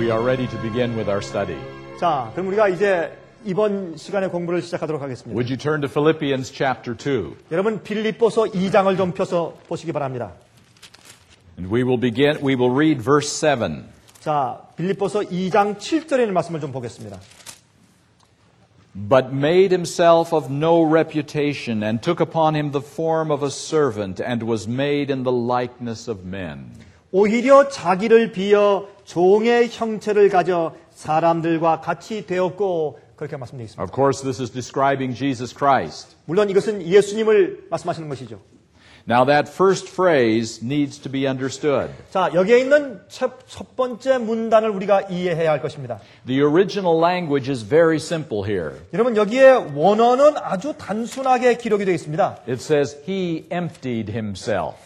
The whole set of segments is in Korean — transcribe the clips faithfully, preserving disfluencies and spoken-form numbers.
we are ready to begin with our study. 자, 그럼 우리가 이제 이번 시간에 공부를 시작하도록 하겠습니다. Would you turn to Philippians chapter two? 여러분 빌립보서 이 장을 좀 펴서 보시기 바랍니다. And we will begin, we will read verse seven. 자, 빌립보서 이 장 칠 절에 있는 말씀을 좀 보겠습니다. But made himself of no reputation and took upon him the form of a servant and was made in the likeness of men. 오히려 자기를 비어 종의 형체를 가져 사람들과 같이 되었고 그렇게 말씀되어 있습니다. Of course, this is describing Jesus Christ. 물론 이것은 예수님을 말씀하시는 것이죠. Now that first phrase needs to be understood. 자, 여기에 있는 첫, 첫 번째 문단을 우리가 이해해야 할 것입니다. The original language is very simple here. 여러분 여기에 원어는 아주 단순하게 기록이 되어 있습니다. It says, He emptied himself.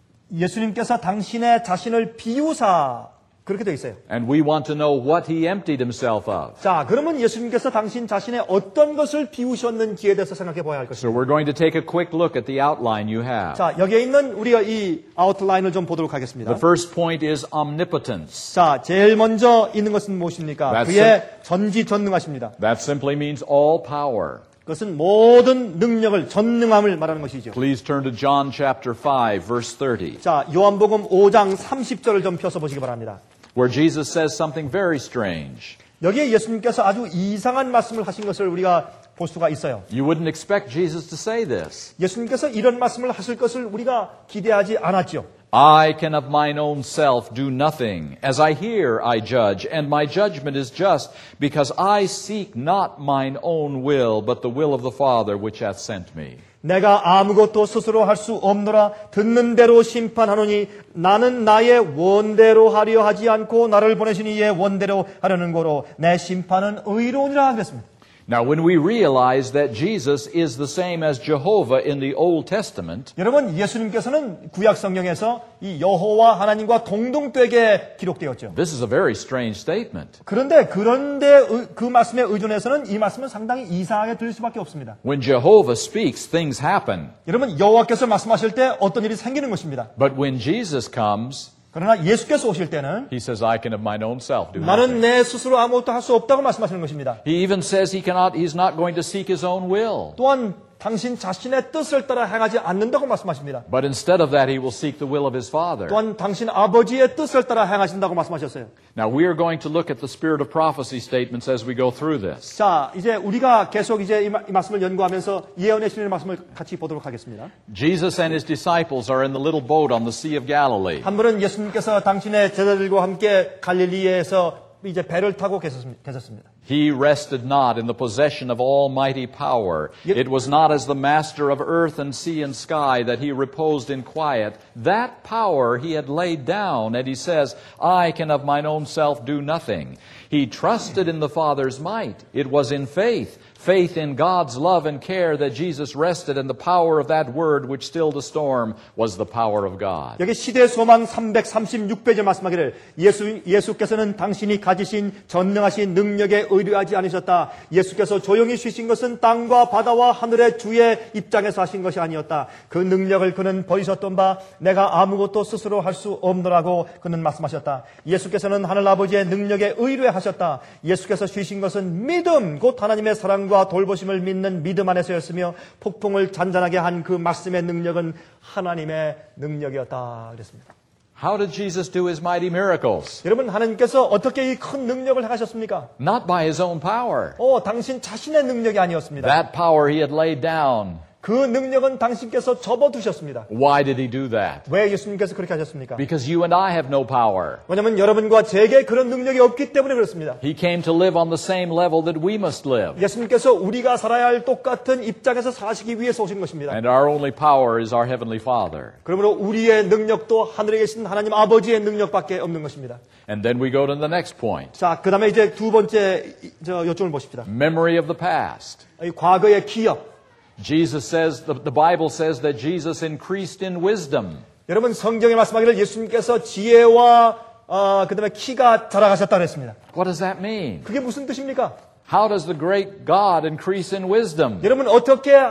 예수님께서 당신의 자신을 비우사 그렇게 되어 있어요. And we want to know what He emptied himself of. 자, 그러면 예수님께서 당신 자신의 어떤 것을 비우셨는지에 대해서 생각해 봐야 할 So 것입니다. we're going to take a quick look at the outline you have. 자, 여기에 있는 우리가 이 아웃라인을 좀 보도록 하겠습니다. The first point is omnipotence. 자, 제일 먼저 있는 것은 무엇입니까? That's 그의 전지전능하십니다. That simply means all power. 그것은 모든 능력을 전능함을 말하는 것이죠. Please turn to John chapter five, verse thirty, 자, 요한복음 오 장 삼십 절을 좀 펴서 보시기 바랍니다. where Jesus says something very strange. 여기에 예수님께서 아주 이상한 말씀을 하신 것을 우리가 볼 수가 있어요. You wouldn't expect Jesus to say this. 예수님께서 이런 말씀을 하실 것을 우리가 기대하지 않았죠. I can of mine own self do nothing. As I hear, I judge, and my judgment is just, because I seek not mine own will, but the will of the Father which hath sent me. 내가 아무것도 스스로 할 수 없노라. 듣는 대로 심판하노니 나는 나의 원대로 하려 하지 않고 나를 보내신 이의 원대로 하려는 거로 내 심판은 의로우니라 그랬습니다. Now, when we realize that Jesus is the same as Jehovah in the Old Testament, 여러분 예수님께서는 구약 성경에서 이 여호와 하나님과 동등되게 기록되었죠. this is a very strange statement. 그런데 그런데 그 말씀에 의존해서는 이 말씀은 상당히 이상하게 들릴 수밖에 없습니다. When Jehovah speaks, things happen. 여러분 여호와께서 말씀하실 때 어떤 일이 생기는 것입니다. But when Jesus comes, 그러나 예수께서 오실 때는 He says, I can of mine own self do 나는 nothing. 내 스스로 아무것도 할 수 없다고 말씀하시는 것입니다. He even says he cannot, he's not going to seek his own will. 또한 당신 자신의 뜻을 따라 행하지 않는다고 말씀하십니다. But instead of that, he will seek the will of his Father. 또한 당신 아버지의 뜻을 따라 행하신다고 말씀하셨어요. Now, we are going to look at the spirit of prophecy statements as we go through this. 자, 이제 우리가 계속 이제 이, 마, 이 말씀을 연구하면서 예언의 신의 말씀을 같이 보도록 하겠습니다. Jesus and his disciples are in the little boat on the Sea of Galilee. 한 번은 예수님께서 당신의 제자들과 함께 갈릴리에서 이제 배를 타고 계셨습니다. He rested not in the possession of almighty power. It was not as the master of earth and sea and sky that he reposed in quiet. That power he had laid down, and he says, I can of mine own self do nothing. He trusted in the Father's might. It was in faith, faith in God's love and care that Jesus rested, and the power of that word which stilled the storm was the power of God. 여기 시대 소망 삼백삼십육 페이지에 말씀하기를 예수, 예수께서는 당신이 가지신 전능하신 능력에 의뢰하지 않으셨다. 예수께서 조용히 쉬신 것은 땅과 바다와 하늘의 주의 입장에서 하신 것이 아니었다. 그 능력을 그는 버리셨던 바 내가 아무것도 스스로 할 수 없노라고 그는 말씀하셨다. 예수께서는 하늘 아버지의 능력에 의뢰하셨다. 예수께서 쉬신 것은 믿음 곧 하나님의 사랑과 돌보심을 믿는 믿음 안에서였으며 폭풍을 잔잔하게 한 그 말씀의 능력은 하나님의 능력이었다 그랬습니다. How did Jesus do his mighty miracles? 여러분 하나님께서 어떻게 이 큰 능력을 행하셨습니까? Not by his own power. 어, 당신 자신의 능력이 아니었습니다. That power he had laid down. 그 능력은 당신께서 접어두셨습니다. Why did he do that? 왜 예수님께서 그렇게 하셨습니까? Because you and I have no power. 왜냐하면 여러분과 제게 그런 능력이 없기 때문에 그렇습니다. He came to live on the same level that we must live. 예수님께서 우리가 살아야 할 똑같은 입장에서 사시기 위해서 오신 것입니다. And our only power is our Heavenly Father. 그러므로 우리의 능력도 하늘에 계신 하나님 아버지의 능력밖에 없는 것입니다. And then we go to the next point. 자, 그 다음에 이제 두 번째 저 요점을 보십시다. Memory of the past. 이 과거의 기억. Jesus says, the, the Bible says that Jesus increased in wisdom. 여러분 성경에 말씀하기를 예수님께서 지혜와 어, 그다음에 키가 자라가셨다고 했습니다. What does that mean? 그게 무슨 뜻입니까? How does the great God increase in wisdom? 여러분 어떻게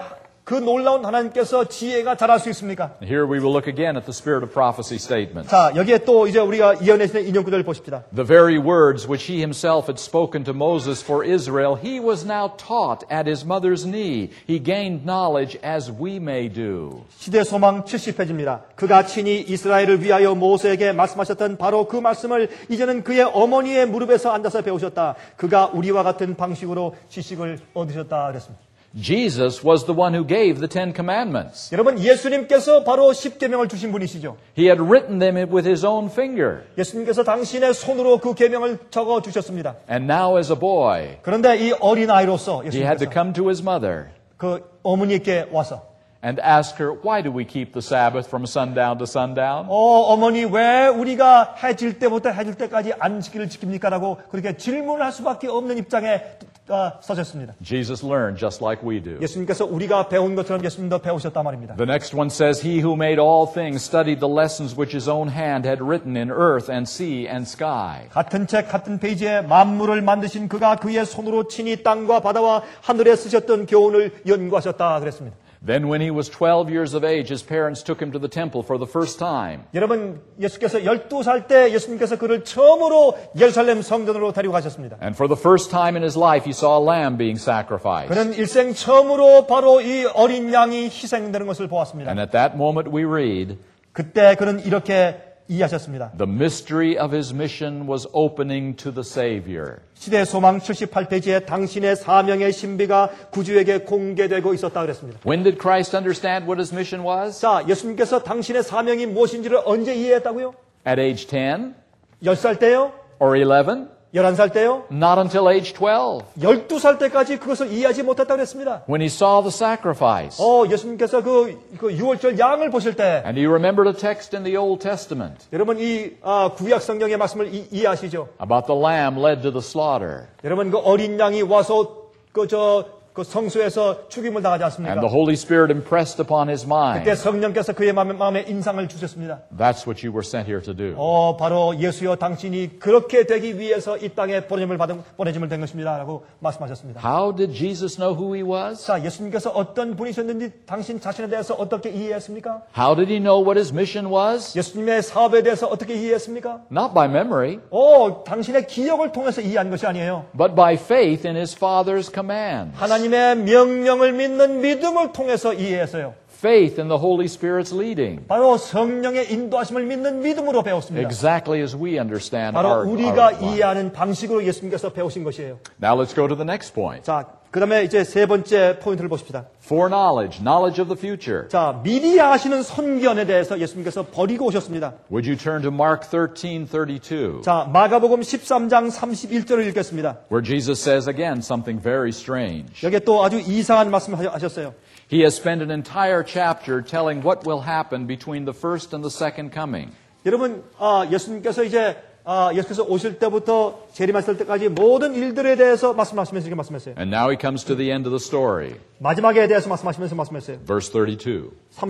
그 놀라운 하나님께서 지혜가 잘할 수 있습니까? Here we will look again at the spirit of prophecy statements. 자, 여기에 또 이제 우리가 예언의 인용 구절을 보십시다. The very words which he himself had spoken to Moses for Israel, he was now taught at his mother's knee. He gained knowledge as we may do. 시대 소망 칠십 페이지입니다. 그가 친히 이스라엘을 위하여 모세에게 말씀하셨던 바로 그 말씀을 이제는 그의 어머니의 무릎에서 앉아서 배우셨다. 그가 우리와 같은 방식으로 지식을 얻으셨다 그랬습니다. Jesus was the one who gave the Ten Commandments. 여러분, 예수님께서 바로 십계명을 주신 분이시죠. He had written them with his own finger. 예수님께서 당신의 손으로 그 계명을 적어 주셨습니다. And now as a boy, 그런데 이 어린 아이로서 he had to 예수님께서 come to his mother 그 어머니께 와서 and ask her, why do we keep the Sabbath from sundown to sundown? 어, 어머니 왜 우리가 해질 때부터 해질 때까지 안식일을 지킵니까? 라고 그렇게 질문을 할 수밖에 없는 입장에 어, 서셨습니다. Jesus learned just like we do. 예수님께서 우리가 배운 것처럼 예수님도 배우셨단 말입니다. The next one says, he who made all things studied the lessons which his own hand had written in earth and sea and sky. 같은 책 같은 페이지에 만물을 만드신 그가 그의 손으로 친히 땅과 바다와 하늘에 쓰셨던 교훈을 연구하셨다 그랬습니다. Then when he was twelve years of age, his parents took him to the temple for the first time. 여러분, 예수께서 열두 살 때 예수님께서 그를 처음으로 예루살렘 성전으로 데리고 가셨습니다. And for the first time in his life, he saw a lamb being sacrificed. 그는 일생 처음으로 바로 이 어린 양이 희생되는 것을 보았습니다. And at that moment we read, 그때 그는 이렇게 이해하셨습니다. the mystery of his mission was opening to the Savior. 시대 소망 칠십팔 페이지에 당신의 사명의 신비가 구주에게 공개되고 있었다 그랬습니다. When did Christ understand what his mission was? 자, 예수님께서 당신의 사명이 무엇인지를 언제 이해했다고요? At age ten? 열 살 때요? Or eleven? 열한 살 때요? Not until age twelve. 열두 살 때까지 그것을 이해하지 못했다고 그랬습니다. When he saw the sacrifice. 어, 예수님께서 그, 그 유월절 양을 보실 때 And he remembered a text in the Old Testament 여러분 이 아, 구약 성경의 말씀을 이, 이해하시죠? about the lamb led to the slaughter. 여러분 그 어린 양이 와서 그 저 그 성소에서 죽임을 당하지 않습니까? And the Holy Spirit impressed upon his mind. 그때 성령께서 그의 마음에, 마음에 인상을 주셨습니다. That's what you were sent here to do. 어, 바로 예수여 당신이 그렇게 되기 위해서 이 땅에 보내짐을 받은 보내짐을 된 것입니다라고 말씀하셨습니다. How did Jesus know who he was? 자, 예수님께서 어떤 분이셨는지 당신 자신에 대해서 어떻게 이해했습니까? How did he know what his mission was? 예수님의 사업에 대해서 어떻게 이해했습니까? Not by memory, 어, 당신의 기억을 통해서 이해한 것이 아니에요. but by faith in his Father's command. 하나님의 명령을 믿는 믿음을 통해서 이해했어요. Faith in the Holy Spirit's leading. 바로 성령의 인도하심을 믿는 믿음으로 배웠습니다. Exactly as we understand 바로 our, 우리가 our life. 이해하는 방식으로 예수님께서 배우신 것이에요. Now let's go to the next point. 자, 그 다음에 이제 세 번째 포인트를 보십시다. Foreknowledge, knowledge of the future. 자, 미리 아시는 선견에 대해서 예수님께서 버리고 오셨습니다. Would you turn to Mark thirteen thirty-two, 자, 마가복음 십삼 장 삼십일 절을 읽겠습니다. where Jesus says again something very strange. 여기에 또 아주 이상한 말씀을 하셨어요. He has spent an entire chapter telling what will happen between the first and the second coming. 여러분, 아, 예수님께서 이제 아, 예수께서 오실 때부터 재림하실 때까지 모든 일들에 대해서 말씀하시면서 이렇게 말씀했어요. And now he comes to the end of the story. 마지막에 대해서 말씀하시면서 말씀했어요. Verse thirty-two.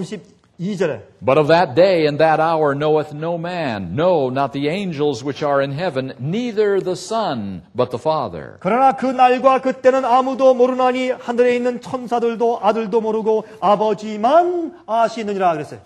삼십이 절에 But of that day and that hour knoweth no man, no, not the angels which are in heaven, neither the Son, but the Father. 그러나 그 날과 그때는 아무도 모르나니 하늘에 있는 천사들도 아들도 모르고 아버지만 아시느니라 그랬어요.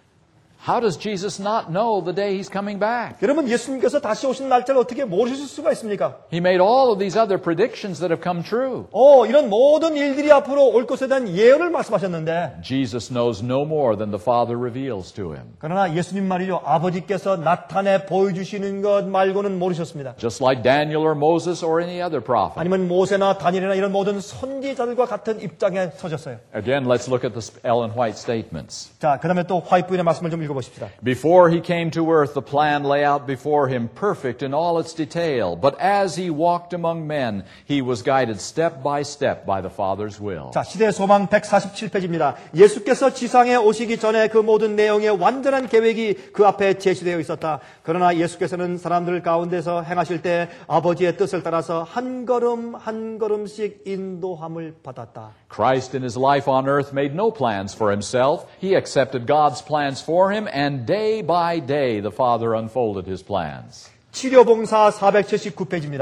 How does Jesus not know the day he's coming back? 여러분, 예수님께서 다시 오신 날짜를 어떻게 모르실 수가 있습니까? He made all of these other predictions that have come true. 어, 이런 모든 일들이 앞으로 올 것에 대한 예언을 말씀하셨는데 Jesus knows no more than the Father reveals to him. 그러나 예수님 말이죠. 아버지께서 나타내 보여주시는 것 말고는 모르셨습니다. Just like Daniel or Moses or any other prophet. 아니면 모세나 다니엘이나 이런 모든 선지자들과 같은 입장에 서셨어요. Again, let's look at the Ellen White statements. 자, 그 다음에 또 화이트 부인의 말씀을 좀 읽어보십시다. Before he came to earth, the plan lay out before him, perfect in all its detail. But as he walked among men, he was guided step by step by the Father's will. 자, 시대 소망 백사십칠 페이지입니다. 예수께서 지상에 오시기 전에 그 모든 내용의 완전한 계획이 그 앞에 제시되어 있었다. 그러나 예수께서는 사람들 가운데서 행하실 때 아버지의 뜻을 따라서 한 걸음 한 걸음씩 인도함을 받았다. Christ in his life on earth made no plans for himself. He accepted God's plans for him, and day by day the Father unfolded his plans. 치료봉사 사백칠십구 페이지입니다.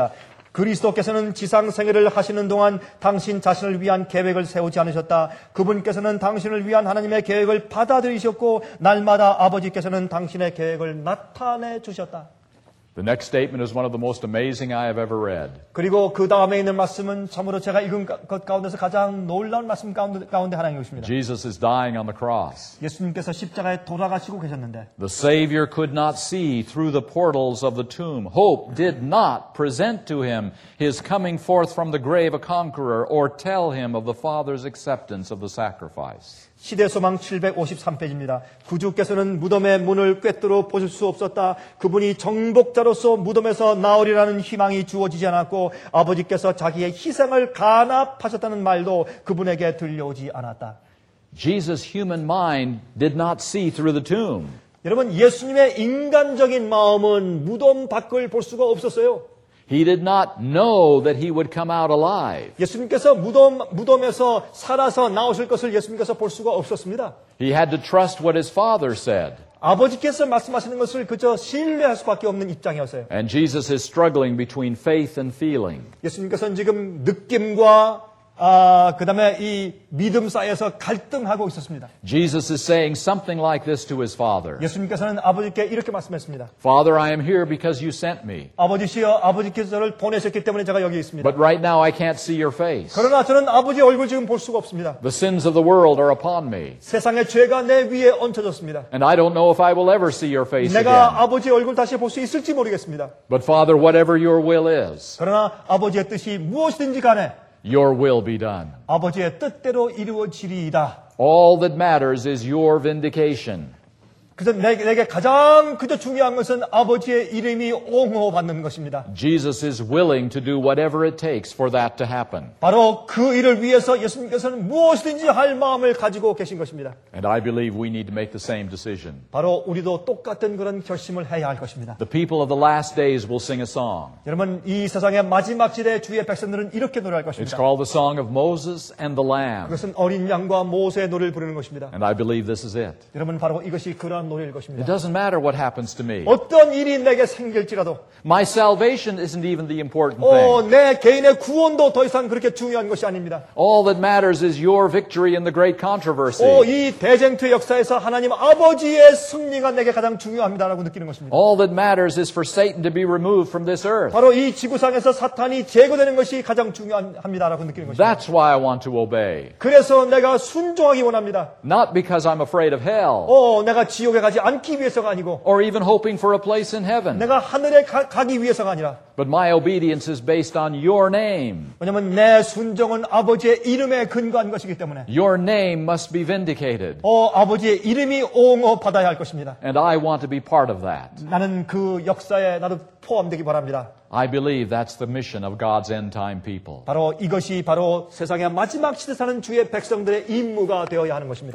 그리스도께서는 지상 생애를 하시는 동안 당신 자신을 위한 계획을 세우지 않으셨다. 그분께서는 당신을 위한 하나님의 계획을 받아들이셨고 날마다 아버지께서는 당신의 계획을 나타내 주셨다. The next statement is one of the most amazing I have ever read. 그리고 그 다음에 있는 말씀은 참으로 제가 읽은 것 가운데서 가장 놀라운 말씀 가운데, 가운데 하나인 것입니다. Jesus is dying on the cross. 예수님께서 십자가에 돌아가시고 계셨는데 The Savior could not see through the portals of the tomb. Hope did not present to him his coming forth from the grave a conqueror or tell him of the Father's acceptance of the sacrifice. 시대소망 칠백오십삼 페이지입니다. 구주께서는 무덤의 문을 꿰뚫어 보실 수 없었다. 그분이 정복자로서 무덤에서 나오리라는 희망이 주어지지 않았고 아버지께서 자기의 희생을 간합하셨다는 말도 그분에게 들려오지 않았다. Jesus' human mind did not see through the tomb. 여러분, 예수님의 인간적인 마음은 무덤 밖을 볼 수가 없었어요. He did not know that he would come out alive. 예수님께서 무덤, 무덤에서 살아서 나오실 것을 예수님께서 볼 수가 없었습니다. He had to trust what his Father said. 아버지께서 말씀하시는 것을 그저 신뢰할 수밖에 없는 입장이었어요. And Jesus is struggling between faith and feeling. 예수님께서는 지금 느낌과 아, 그 다음에 이 믿음 사이에서 갈등하고 있었습니다. Jesus is saying something like this to his Father. 예수님께서는 아버지께 이렇게 말씀했습니다. Father, I am here because you sent me. 아버지시여, 아버지께서 저를 보내셨기 때문에 제가 여기 있습니다. But right now I can't see your face. 그러나 저는 아버지 얼굴 지금 볼 수가 없습니다. The sins of the world are upon me. 세상의 죄가 내 위에 얹혀졌습니다. And I don't know if I will ever see your face 내가 again. 아버지 얼굴 다시 볼 수 있을지 모르겠습니다. But Father, whatever your will is, 그러나 아버지의 뜻이 무엇이든지 간에 your will be done. 아버지의 뜻대로 이루어지리이다. All that matters is your vindication. 그래서 내게, 내게 가장 그저 중요한 것은 아버지의 이름이 옹호받는 것입니다. Jesus is willing to do whatever it takes for that to happen. 바로 그 일을 위해서 예수님께서는 무엇이든지 할 마음을 가지고 계신 것입니다. And I believe we need to make the same decision. 바로 우리도 똑같은 그런 결심을 해야 할 것입니다. The people of the last days will sing a song. 여러분, 이 세상의 마지막 시대의 주의 백성들은 이렇게 노래할 It's 것입니다. called the Song of Moses and the Lamb. 그것은 어린 양과 모세의 노래를 부르는 것입니다. And I believe this is it. 여러분, 바로 이것이 그러한 노래일 It 것입니다. doesn't matter what happens to me. 어떤 일이 내게 생길지라도 My salvation isn't even the important 어, thing. 내 개인의 구원도 더 이상 그렇게 중요한 것이 아닙니다. All that matters is your victory in the great controversy. 어, 이 대쟁투의 역사에서 하나님 아버지의 승리가 내게 가장 중요합니다라고 느끼는 것입니다. All that matters is for Satan to be removed from this earth. 바로 이 지구상에서 사탄이 제거되는 것이 가장 중요합니다라고 느끼는 것입니다. That's why I want to obey. 그래서 내가 순종하기 원합니다. Not because I'm afraid of hell 어, 내가 지옥에 가지 않기 위해서가 아니고 or even hoping for a place in heaven. 내가 하늘에 가, 가기 위해서가 아니라 But my obedience is based on your name. 왜냐하면 내 순종은 아버지의 이름에 근거한 것이기 때문에 Your name must be vindicated. 어, 아버지의 이름이 옹호받아야 할 것입니다. And I want to be part of that. 나는 그 역사에 나도 포함되기 바랍니다. I believe that's the mission of God's end time people. 바로 이것이 바로 세상의 마지막 시대 사는 주의 백성들의 임무가 되어야 하는 것입니다.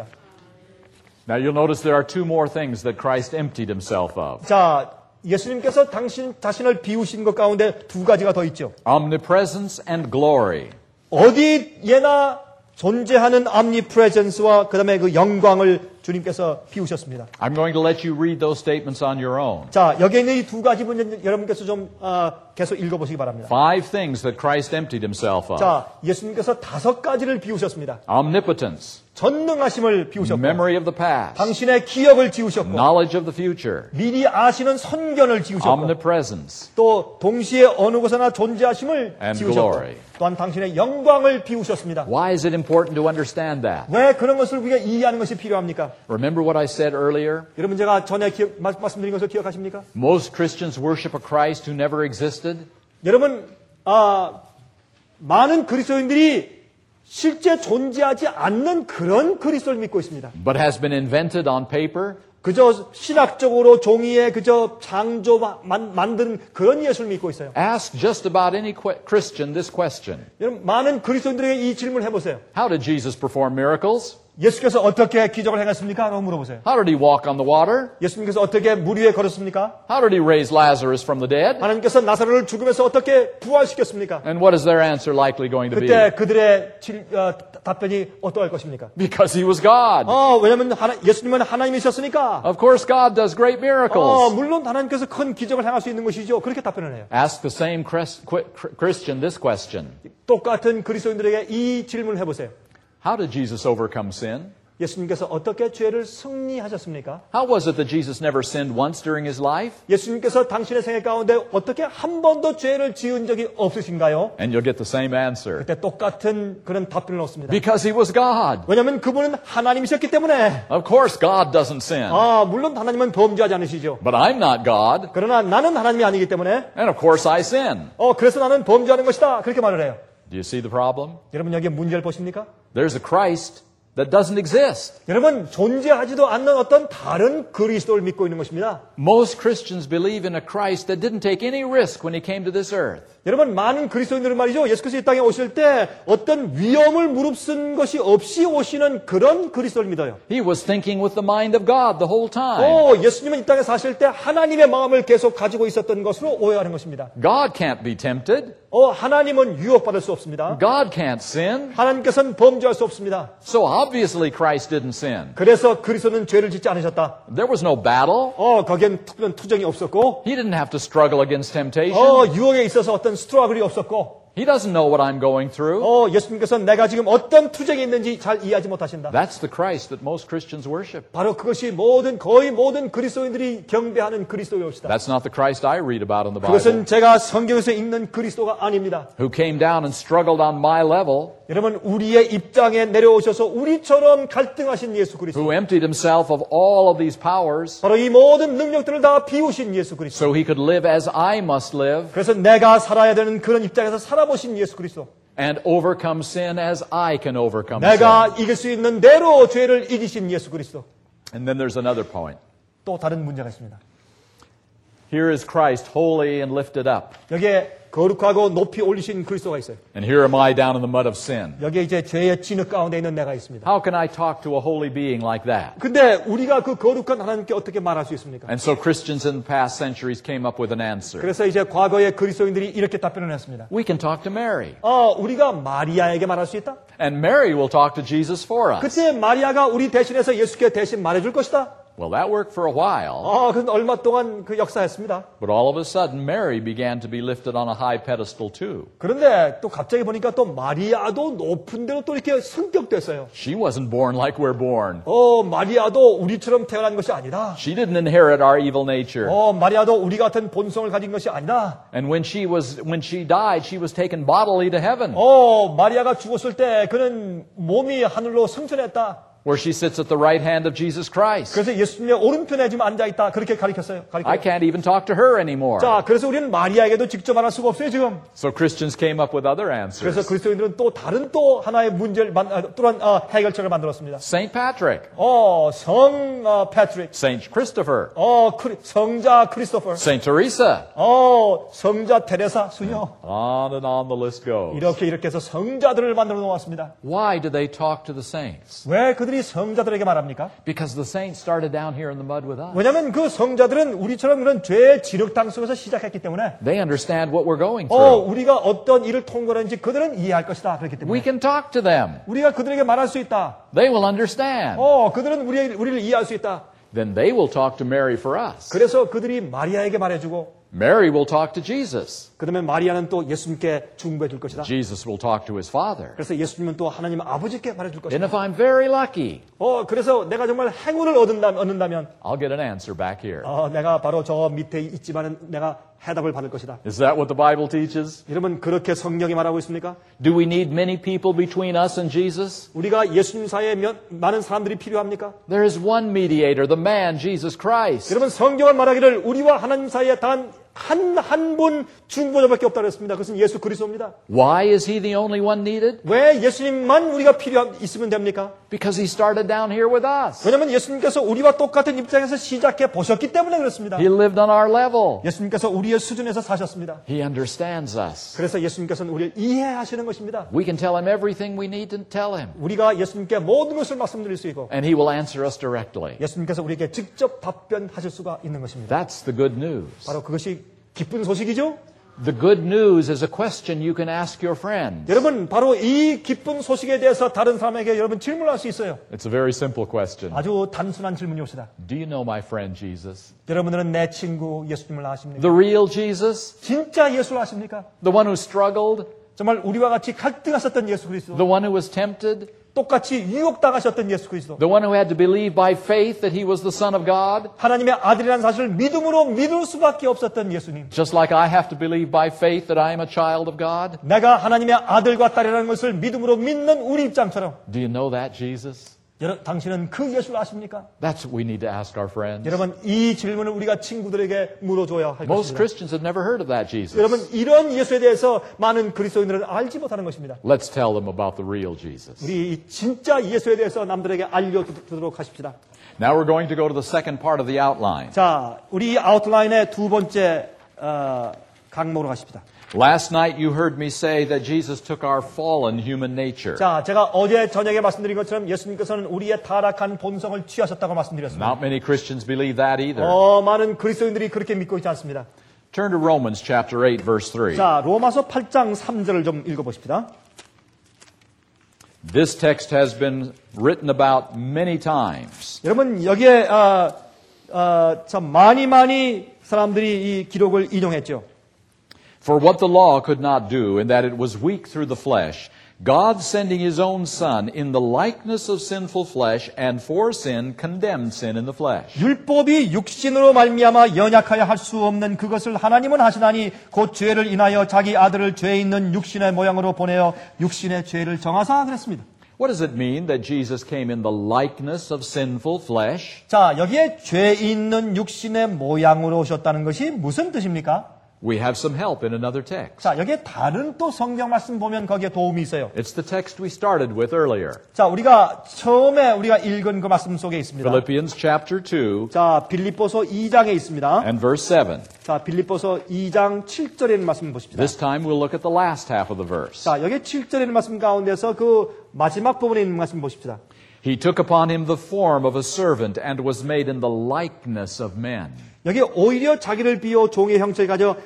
Now you'll notice there are two more things that Christ emptied himself of. 자, 예수님께서 당신 자신을 비우신 것 가운데 두 가지가 더 있죠. Omnipresence and glory. 어디에나 존재하는 omnipresence와 그 다음에 그 영광을 주님께서 비우셨습니다. I'm going to let you read those statements on your own. 자, 여기 있는 이 두 가지 문제 여러분께서 좀 아, 계속 읽어보시기 바랍니다. Five things that Christ emptied himself of. 자, 예수님께서 다섯 가지를 비우셨습니다. Omnipotence, 전능하심을 비우셨고, memory of the past, 당신의 기억을 지우셨고, knowledge of the future, 미리 아시는 선견을 지우셨고, omnipresence, 또 동시에 어느 곳에나 존재하심을 and 지우셨고, glory. 또한 당신의 영광을 비우셨습니다. Why is it important to understand that? 왜 그런 것을 우리가 이해하는 것이 필요합니까? Remember what I said earlier? 여러분, 제가 전에 기억, 마, 말씀드린 것을 기억하십니까? Most Christians worship a Christ who never existed. 여러분, 아, 많은 그리스도인들이 실제 존재하지 않는 그런 그리스도를 믿고 있습니다. But has been invented on paper. 그저 신학적으로 종이에 그저 창조 만, 만든 그런 예수를 믿고 있어요. Ask just about any que- Christian this question. 여러분, 많은 그리스도인들에게 이 질문을 해보세요. How did Jesus perform miracles? 예수께서 어떻게 기적을 행했습니까? 라고 물어보세요. How did he walk on the water? 예수님께서 어떻게 물 위에 걸었습니까? How did he raise Lazarus from the dead? 하나님께서 나사로를 죽음에서 어떻게 부활시켰습니까? And what is their answer likely going to be? 그때 그들의 질, 어, 답변이 어떠할 것입니까? Because he was God. 어, 왜냐하면 하나, 예수님은 하나님이셨으니까. Of course, God does great 어, miracles. 물론 하나님께서 큰 기적을 행할 수 있는 것이죠. 그렇게 답변을 해요. Ask the same Christian this question. 똑같은 그리스도인들에게 이 질문을 해보세요. How did Jesus overcome sin? 예수님께서 어떻게 죄를 승리하셨습니까? How was it that Jesus never sinned once during his life? 예수님께서 당신의 생애 가운데 어떻게 한 번도 죄를 지은 적이 없으신가요? And you'll get the same answer. 그때 똑같은 그런 답변을 얻습니다. Because he was God. 왜냐하면 그분은 하나님이셨기 때문에. Of course, God doesn't sin. 아, 물론 하나님은 범죄하지 않으시죠. But I'm not God. 그러나 나는 하나님이 아니기 때문에. And of course, I sin. 어, 그래서 나는 범죄하는 것이다. 그렇게 말을 해요. Do you see the problem? 여러분 여기에 문제를 보십니까? There's a Christ that doesn't exist. 여러분 존재하지도 않는 어떤 다른 그리스도를 믿고 있는 것입니다. Most Christians believe in a Christ that didn't take any risk when he came to this earth. 여러분 많은 그리스도인들은 말이죠. 예수께서 이 땅에 오실 때 어떤 위험을 무릅쓴 것이 없이 오시는 그런 그리스도를 믿어요. He was thinking with the mind of God the whole time. 오, 예수님은 이 땅에 사실 때 하나님의 마음을 계속 가지고 있었던 것으로 오해하는 것입니다. God can't be tempted. 어, 하나님은 유혹받을 수 없습니다. God can't sin. 하나님께서는 범죄할 수 없습니다. So obviously Christ didn't sin. 그래서 그리스도는 죄를 짓지 않으셨다. There was no battle. 어, 거기엔 특별한 투쟁이 없었고, He didn't have to struggle against temptation. 어, 유혹에 있어서 어떤 스트러글이 없었고, He doesn't know what I'm going through. 어, 예수님께서는 내가 지금 어떤 투쟁이 있는지 잘 이해하지 못하신다. That's the Christ that most Christians worship. 바로 그것이 모든 거의 모든 그리스도인들이 경배하는 그리스도의 것이다. That's not the Christ I read about in the Bible. 그것은 제가 성경에서 읽는 그리스도가 아닙니다. Who came down and struggled on my level. 여러분 우리의 입장에 내려오셔서 우리처럼 갈등하신 예수 그리스도. Who emptied himself of all of these powers. 바로 이 모든 능력들을 다 비우신 예수 그리스도. So he could live as I must live. 그래서 내가 살아야 되는 그런 입장에서 살아보신 예수 그리스도. And overcome sin as I can overcome 내가 sin. 이길 수 있는 대로 죄를 이기신 예수 그리스도. And then there's another point. 또 다른 문제가 있습니다. Here is Christ holy and lifted up. 여기에 거룩하고 높이 올리신 그리스도가 있어요. And here am I down in the mud of sin. 여기에 이제 죄의 진흙 가운데 있는 내가 있습니다. How can I talk to a holy being like that? 근데 우리가 그 거룩한 하나님께 어떻게 말할 수 있습니까? And so Christians in the past centuries came up with an answer. 그래서 이제 과거의 그리스도인들이 이렇게 답변을 했습니다. We can talk to Mary. 어, 우리가 마리아에게 말할 수 있다? And Mary will talk to Jesus for us. 그때 마리아가 우리 대신해서 예수께 대신 말해줄 것이다? Well, that worked for a while. 어, 그건 얼마 동안 그 역사했습니다. But all of a sudden, Mary began to be lifted on a high pedestal too. 그런데 또 갑자기 보니까 또 마리아도 높은 데로 또 이렇게 승격됐어요. She wasn't born like we're born. 어, 마리아도 우리처럼 태어난 것이 아니다. She didn't inherit our evil nature. 어, 마리아도 우리 같은 본성을 가진 것이 아니다. And when she was, when she died, she was taken bodily to heaven, 어, 마리아가 죽었을 때 그는 몸이 하늘로 승천했다. where she sits at the right hand of Jesus Christ. 그래서 예수님의 오른편에 지금 앉아있다. 그렇게 가르쳤어요. 가르쳐요. I can't even talk to her anymore. 자, 그래서 우리는 마리아에게도 직접 말할 수가 없어요, 지금. So Christians came up with other 그래서 answers. 그리스도인들은 또 다른 또 하나의 문제를, 만, 아, 또한 어, 해결책을 만들었습니다. Saint Patrick, 어, 성 어, 패트릭, Saint Christopher, 어, 크리, 성자 크리스토퍼, Saint Teresa. 어, 성자 테레사 수녀. On and on the list goes. 이렇게 이렇게 해서 성자들을 만들어 놓았습니다. Why do they talk to the saints? 왜 그들이 성자들에게 말합니까? Because the saints started down here in the mud with us. 왜냐하면 그 성자들은 우리처럼 그런 죄의 진흙탕 속에서 시작했기 때문에 They understand what we're going 어, through. 우리가 어떤 일을 통과하는지 그들은 이해할 것이다. 그렇기 때문에 We can talk to them. 우리가 그들에게 말할 수 있다. They will understand. 어, 그들은 우리, 우리를 이해할 수 있다. Then they will talk to Mary for us. 그래서 그들이 마리아에게 말해주고 Mary will talk to Jesus. 그 다음에 마리아는 또 예수님께 중보해 줄 것이다. Jesus will talk to his Father. 그래서 예수님은 또 하나님 아버지께 말해줄 And 것이다. if I'm very lucky, 어, 그래서 내가 정말 행운을 얻는다면, 얻는다면 I'll get an answer back here. 어, 내가 바로 저 밑에 있지만은 내가 해답을 받을 것이다. Is that what the Bible teaches? 여러분 그렇게 성경이 말하고 있습니까? Do we need many people between us and Jesus? 우리가 예수님 사이에 몇, 많은 사람들이 필요합니까? There is one mediator, the man, Jesus Christ. 여러분 성경은 말하기를 우리와 하나님 사이에 단 한, 한 분 중보자밖에 없다고 했습니다. 그것은 예수 그리스도입니다. Why is he the only one needed? 왜 예수님만 우리가 필요 있으면 됩니까? Because he started down here with us. 왜냐하면 예수님께서 우리와 똑같은 입장에서 시작해 보셨기 때문에 그렇습니다. He lived on our level. 예수님께서 우리의 수준에서 사셨습니다. He understands us. 그래서 예수님께서는 우리를 이해하시는 것입니다. We can tell him everything we need to tell him. 우리가 예수님께 모든 것을 말씀드릴 수 있고 And he will answer us directly. 예수님께서 우리에게 직접 답변하실 수가 있는 것입니다. That's the good news. 바로 그것이 기쁜 소식이죠. The good news is a question you can ask your friends. 여러분 바로 이 기쁜 소식에 대해서 다른 사람에게 여러분 질문할 수 있어요. It's a very simple question. 아주 단순한 질문이옵시다. Do you know my friend Jesus? 여러분들은 내 친구 예수님을 아십니까? The real Jesus? 진짜 예수를 아십니까? The one who struggled? 정말 우리와 같이 갈등하셨던 예수 그리스도. The one who was tempted? 똑같이 유혹당하셨던 예수 그리스도. The one who had to believe by faith that he was the Son of God? 하나님의 아들이라는 사실을 믿음으로 믿을 수밖에 없었던 예수님. Just like I have to believe by faith that I am a child of God? 내가 하나님의 아들과 딸이라는 것을 믿음으로 믿는 우리 입장처럼. Do you know that, Jesus? 여러분, 당신은 그 예수를 아십니까? That's what we need to ask our friends. 여러분, 이 질문을 우리가 친구들에게 물어줘야 할 Most 것입니다. Christians have never heard of that Jesus. 여러분, 이런 예수에 대해서 많은 그리스도인들은 알지 못하는 것입니다. Let's tell them about the real Jesus. 우리 이 진짜 예수에 대해서 남들에게 알려주도록 하십시다. Now we're going to go to the second part of the outline. 자, 우리 아웃라인의 두 번째 어, 강목으로 가십시다. Last night you heard me say that Jesus took our fallen human nature. 자, 제가 어제 저녁에 말씀드린 것처럼 예수님께서는 우리의 타락한 본성을 취하셨다고 말씀드렸습니다. Not many Christians believe that either. 어, 많은 그리스도인들이 그렇게 믿고 있지 않습니다. Turn to Romans chapter eight verse three. 자, 로마서 팔 장 삼 절을 좀 읽어보십시다. This text has been written about many times. 여러분 여기에 어, 어, 참 많이 많이 사람들이 이 기록을 인용했죠. For what the law could not do, in that it was weak through the flesh, God sending His own Son in the likeness of sinful flesh, and for sin condemned sin in the flesh. 율법이 육신으로 말미암아 연약하여 할 수 없는 그것을 하나님은 하시나니 곧 죄를 인하여 자기 아들을 죄 있는 육신의 모양으로 보내어 육신의 죄를 정하사 그랬습니다. What does it mean that Jesus came in the likeness of sinful flesh? 자, 여기에 죄 있는 육신의 모양으로 오셨다는 것이 무슨 뜻입니까? We have some help in another text. 자, 여기에 다른 또 성경 말씀 보면 거기에 도움이 있어요. It's the text we started with earlier. 자, 우리가 처음에 우리가 읽은 그 말씀 속에 있습니다. Philippians chapter two 자, 빌립보서 이 장에 있습니다. and verse seven. 자, 빌립보서 이 장 칠 절에 있는 말씀 보십시다. This time we'll look at the last half of the verse. 자, 여기 칠 절에 있는 말씀 가운데서 그 마지막 부분에 있는 말씀 보십시다. He took upon him the form of a servant and was made in the likeness of men. 여기 오히려 자기를 비워 종의 형체를 가져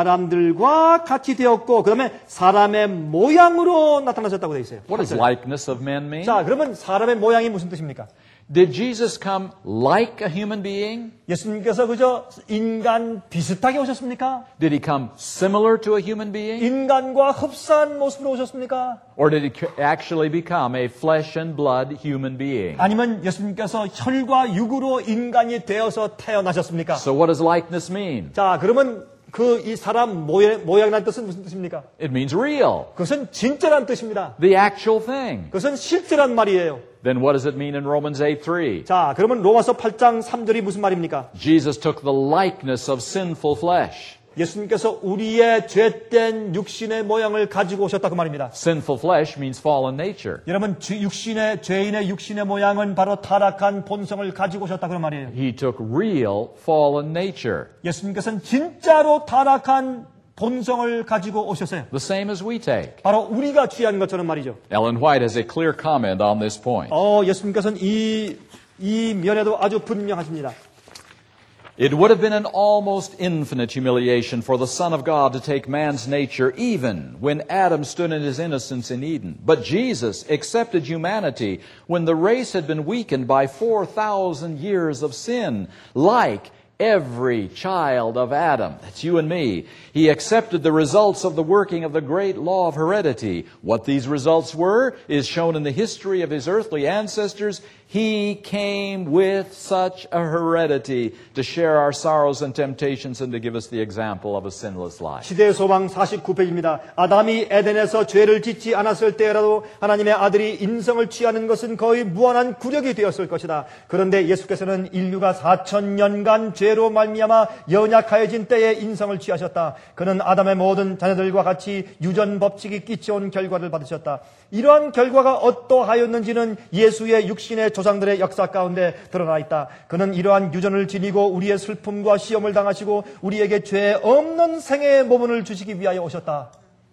사람들과 같이 되었고 그다음에 사람의 모양으로 나타나셨다고 되어 있어요. What does likeness of men mean? 자, 그러면 사람의 모양이 무슨 뜻입니까? Did Jesus come like a human being? 예수님께서 그저 인간 비슷하게 오셨습니까? Did he come similar to a human being? 인간과 흡사한 모습으로 오셨습니까? Or did he actually become a flesh and blood human being? 아니면 예수님께서 혈과 육으로 인간이 되어서 태어나셨습니까? So what does likeness mean? 자, 그러면 그 이 사람 모양, 모양이라는 뜻은 무슨 뜻입니까? It means real. 그것은 진짜란 뜻입니다. The actual thing. 그것은 실제란 말이에요. Then what does it mean in Romans eight three? 자, 그러면 로마서 팔 장 삼 절이 무슨 말입니까? Jesus took the likeness of sinful flesh. 예수님께서 우리의 죄된 육신의 모양을 가지고 오셨다 그 말입니다. Sinful flesh means fallen nature. 여러분, 주, 육신의 죄인의 육신의 모양은 바로 타락한 본성을 가지고 오셨다 그런 말이에요. He took real fallen nature. 예수님께서는 진짜로 타락한 본성을 가지고 오셨어요. The same as we take. 바로 우리가 취한 것처럼 말이죠. Ellen White has a clear comment on this point. 어, 예수님께서는 이, 이 면에도 아주 분명하십니다. It would have been an almost infinite humiliation for the Son of God to take man's nature even when Adam stood in his innocence in Eden. But Jesus accepted humanity when the race had been weakened by four thousand years of sin, like every child of Adam. That's you and me. He accepted the results of the working of the great law of heredity. What these results were is shown in the history of his earthly ancestors. He came with such a heredity to share our sorrows and temptations and to give us the example of a sinless life. 시대의 소망 사십구 페이지입니다. 아담이 에덴에서 죄를 짓지 않았을 때라도 하나님의 아들이 인성을 취하는 것은 거의 무한한 굴욕이 되었을 것이다. 그런데 예수께서는 인류가 사천 년간 죄로 말미암아 연약하여진 때에 인성을 취하셨다. 그는 아담의 모든 자녀들과 같이 유전 법칙이 끼쳐온 결과를 받으셨다. 이러한 결과가 어떠하였는지는 예수의 육신의 조상들의 역사 가운데 드러나 있다. 그는 이러한 유전을 지니고 우리의 슬픔과 시험을 당하시고 우리에게 죄 없는 생애의 모분을 주시기 위하여 오셨다.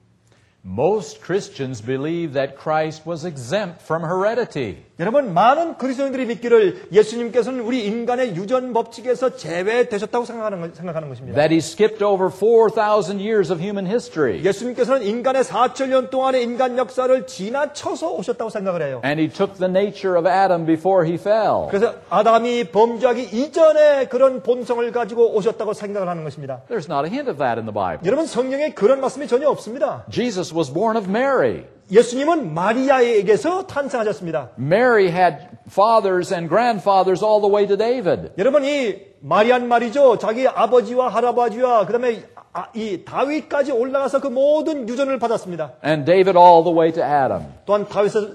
Most Christians believe that Christ was exempt from heredity. 여러분, 많은 그리스도인들이 믿기를 예수님께서는 우리 인간의 유전 법칙에서 제외되셨다고 생각하는, 생각하는 것입니다. That he skipped over four thousand years of human history. 예수님께서는 인간의 사천 년 동안의 인간 역사를 지나쳐서 오셨다고 생각을 해요. And he took the nature of Adam before he fell. 그래서 아담이 범죄하기 이전에 그런 본성을 가지고 오셨다고 생각을 하는 것입니다. There's not a hint of that in the Bible. 여러분, 성경에 그런 말씀이 전혀 없습니다. Jesus was born of Mary. 예수님은 마리아에게서 탄생하셨습니다. Mary had fathers and grandfathers all the way to David. 여러분, 이 마리안 말이죠. 자기 아버지와 할아버지와 그다음에 아, 이 다윗까지 올라가서 그 모든 유전을 받았습니다. And David all the way to Adam. 또한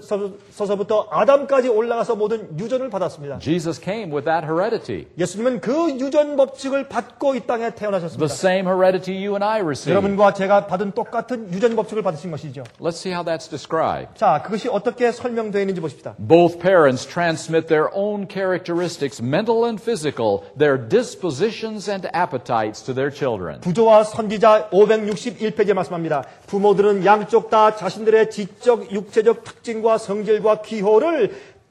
다윗서서부터 아담까지 올라가서 모든 유전을 받았습니다. Jesus came with that heredity. 예수님은 그 유전 법칙을 받고 이 땅에 태어나셨습니다. The same heredity you and I received. 여러분과 제가 받은 똑같은 유전 법칙을 받으신 것이죠. Let's see how that's described. 자, 그것이 어떻게 설명되어 있는지 보십시다. Both parents transmit their own characteristics, mental and physical, their dispositions and appetites to their children. 부조와 선지자 오백육십일 페이지에 말씀합니다. 부모들은 양쪽 다 자신들의 지적, 육체적 특징과 성질과 기호를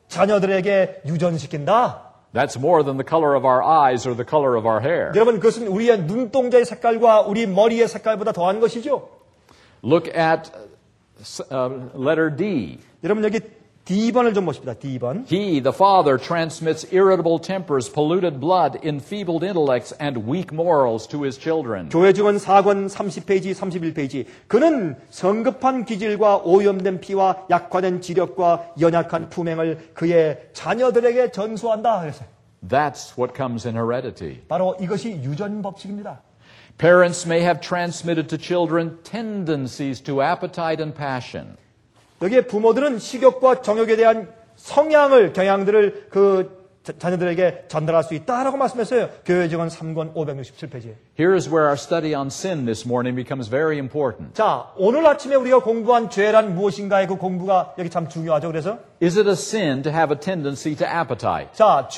자녀들에게 유전시킨다. That's more than the color of our eyes or the color of our hair. 여러분, 그것은 우리의 눈동자의 색깔과 우리 머리의 색깔보다 더한 것이죠. Look at uh, letter D. 여러분, 여기 D번을 좀 보십시다. D번. He, the father, transmits irritable tempers, polluted blood, enfeebled intellects, and weak morals to his children. 교회 증언 사 권 삼십 페이지, 삼십일 페이지. 그는 성급한 기질과 오염된 피와 약화된 지력과 연약한 품행을 그의 자녀들에게 전수한다. 그랬어요. That's what comes in heredity. 바로 이것이 유전 법칙입니다. Parents may have transmitted to children tendencies to appetite and passion. 여기에 부모들은 식욕과 정욕에 대한 성향을, 경향들을 그 자녀들에게 전달할 수 있다라고 말씀했어요. 교회 증언 삼 권 오백육십칠 페이지에. Here is where our study on sin this morning becomes very important. 자, 오늘 아침에 우리가 공부한 죄란 무엇인가의 그 공부가 여기 참 중요하죠. 그래서 Is it a sin to have a tendency to appetite? 자,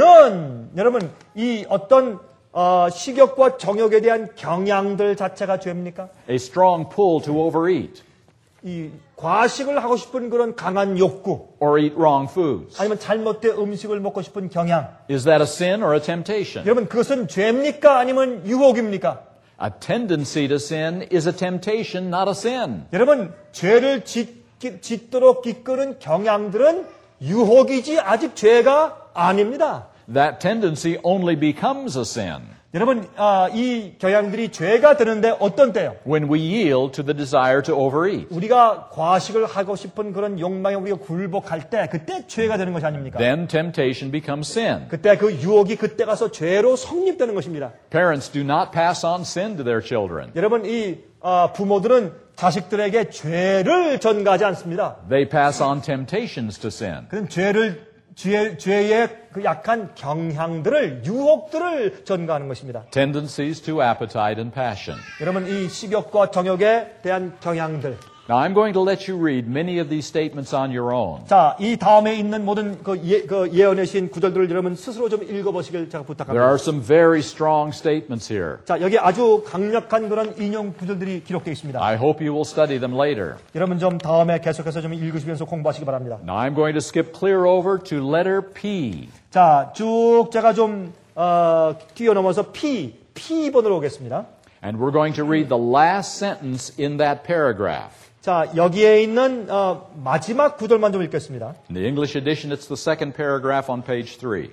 죄는 여러분 이 어떤 어, 식욕과 정욕에 대한 경향들 자체가 죄입니까? A strong pull to overeat. 이 과식을 하고 싶은 그런 강한 욕구, or eat wrong foods. 아니면 잘못된 음식을 먹고 싶은 경향. Is that a sin or a temptation? 여러분, 그것은 죄입니까? 아니면 유혹입니까? A tendency to sin is a temptation, not a sin. 여러분, 죄를 짓, 짓도록 이끄는 경향들은 유혹이지 아직 죄가 아닙니다. That tendency only becomes a sin 여러분, 아, 이 경향들이 죄가 되는데 어떤 때요? when we yield to the desire to overeat. 우리가 과식을 하고 싶은 그런 욕망에 우리가 굴복할 때 그때 죄가 되는 것이 아닙니까? Then temptation becomes sin. 그때 그 유혹이 그때 가서 죄로 성립되는 것입니다. Parents do not pass on sin to their children. 여러분, 이 아, 부모들은 자식들에게 죄를 전가하지 않습니다. They pass on temptations to sin. 그런 죄를 죄, 죄의 그 약한 경향들을, 유혹들을 전가하는 것입니다. Tendencies to appetite and passion. 여러분, 이 식욕과 정욕에 대한 경향들. Now I'm going to let you read many of these statements on your own. 자, 이 다음에 있는 모든 그, 예, 그 예언의 신 구절들을 여러분 스스로 좀 읽어보시길 제가 부탁합니다. There are some very strong statements here. 자, 여기 아주 강력한 그런 인용 구절들이 기록되어 있습니다. I hope you will study them later. 여러분 좀 다음에 계속해서 좀 읽으시면서 공부하시기 바랍니다. Now I'm going to skip clear over to letter P. 자, 쭉 제가 좀 어, 뛰어넘어서 P, P번으로 오겠습니다. And we're going to read the last sentence in that paragraph. 자, 여기에 있는 어, 마지막 구절만 좀 읽겠습니다. In the English edition, it's the second paragraph on page three.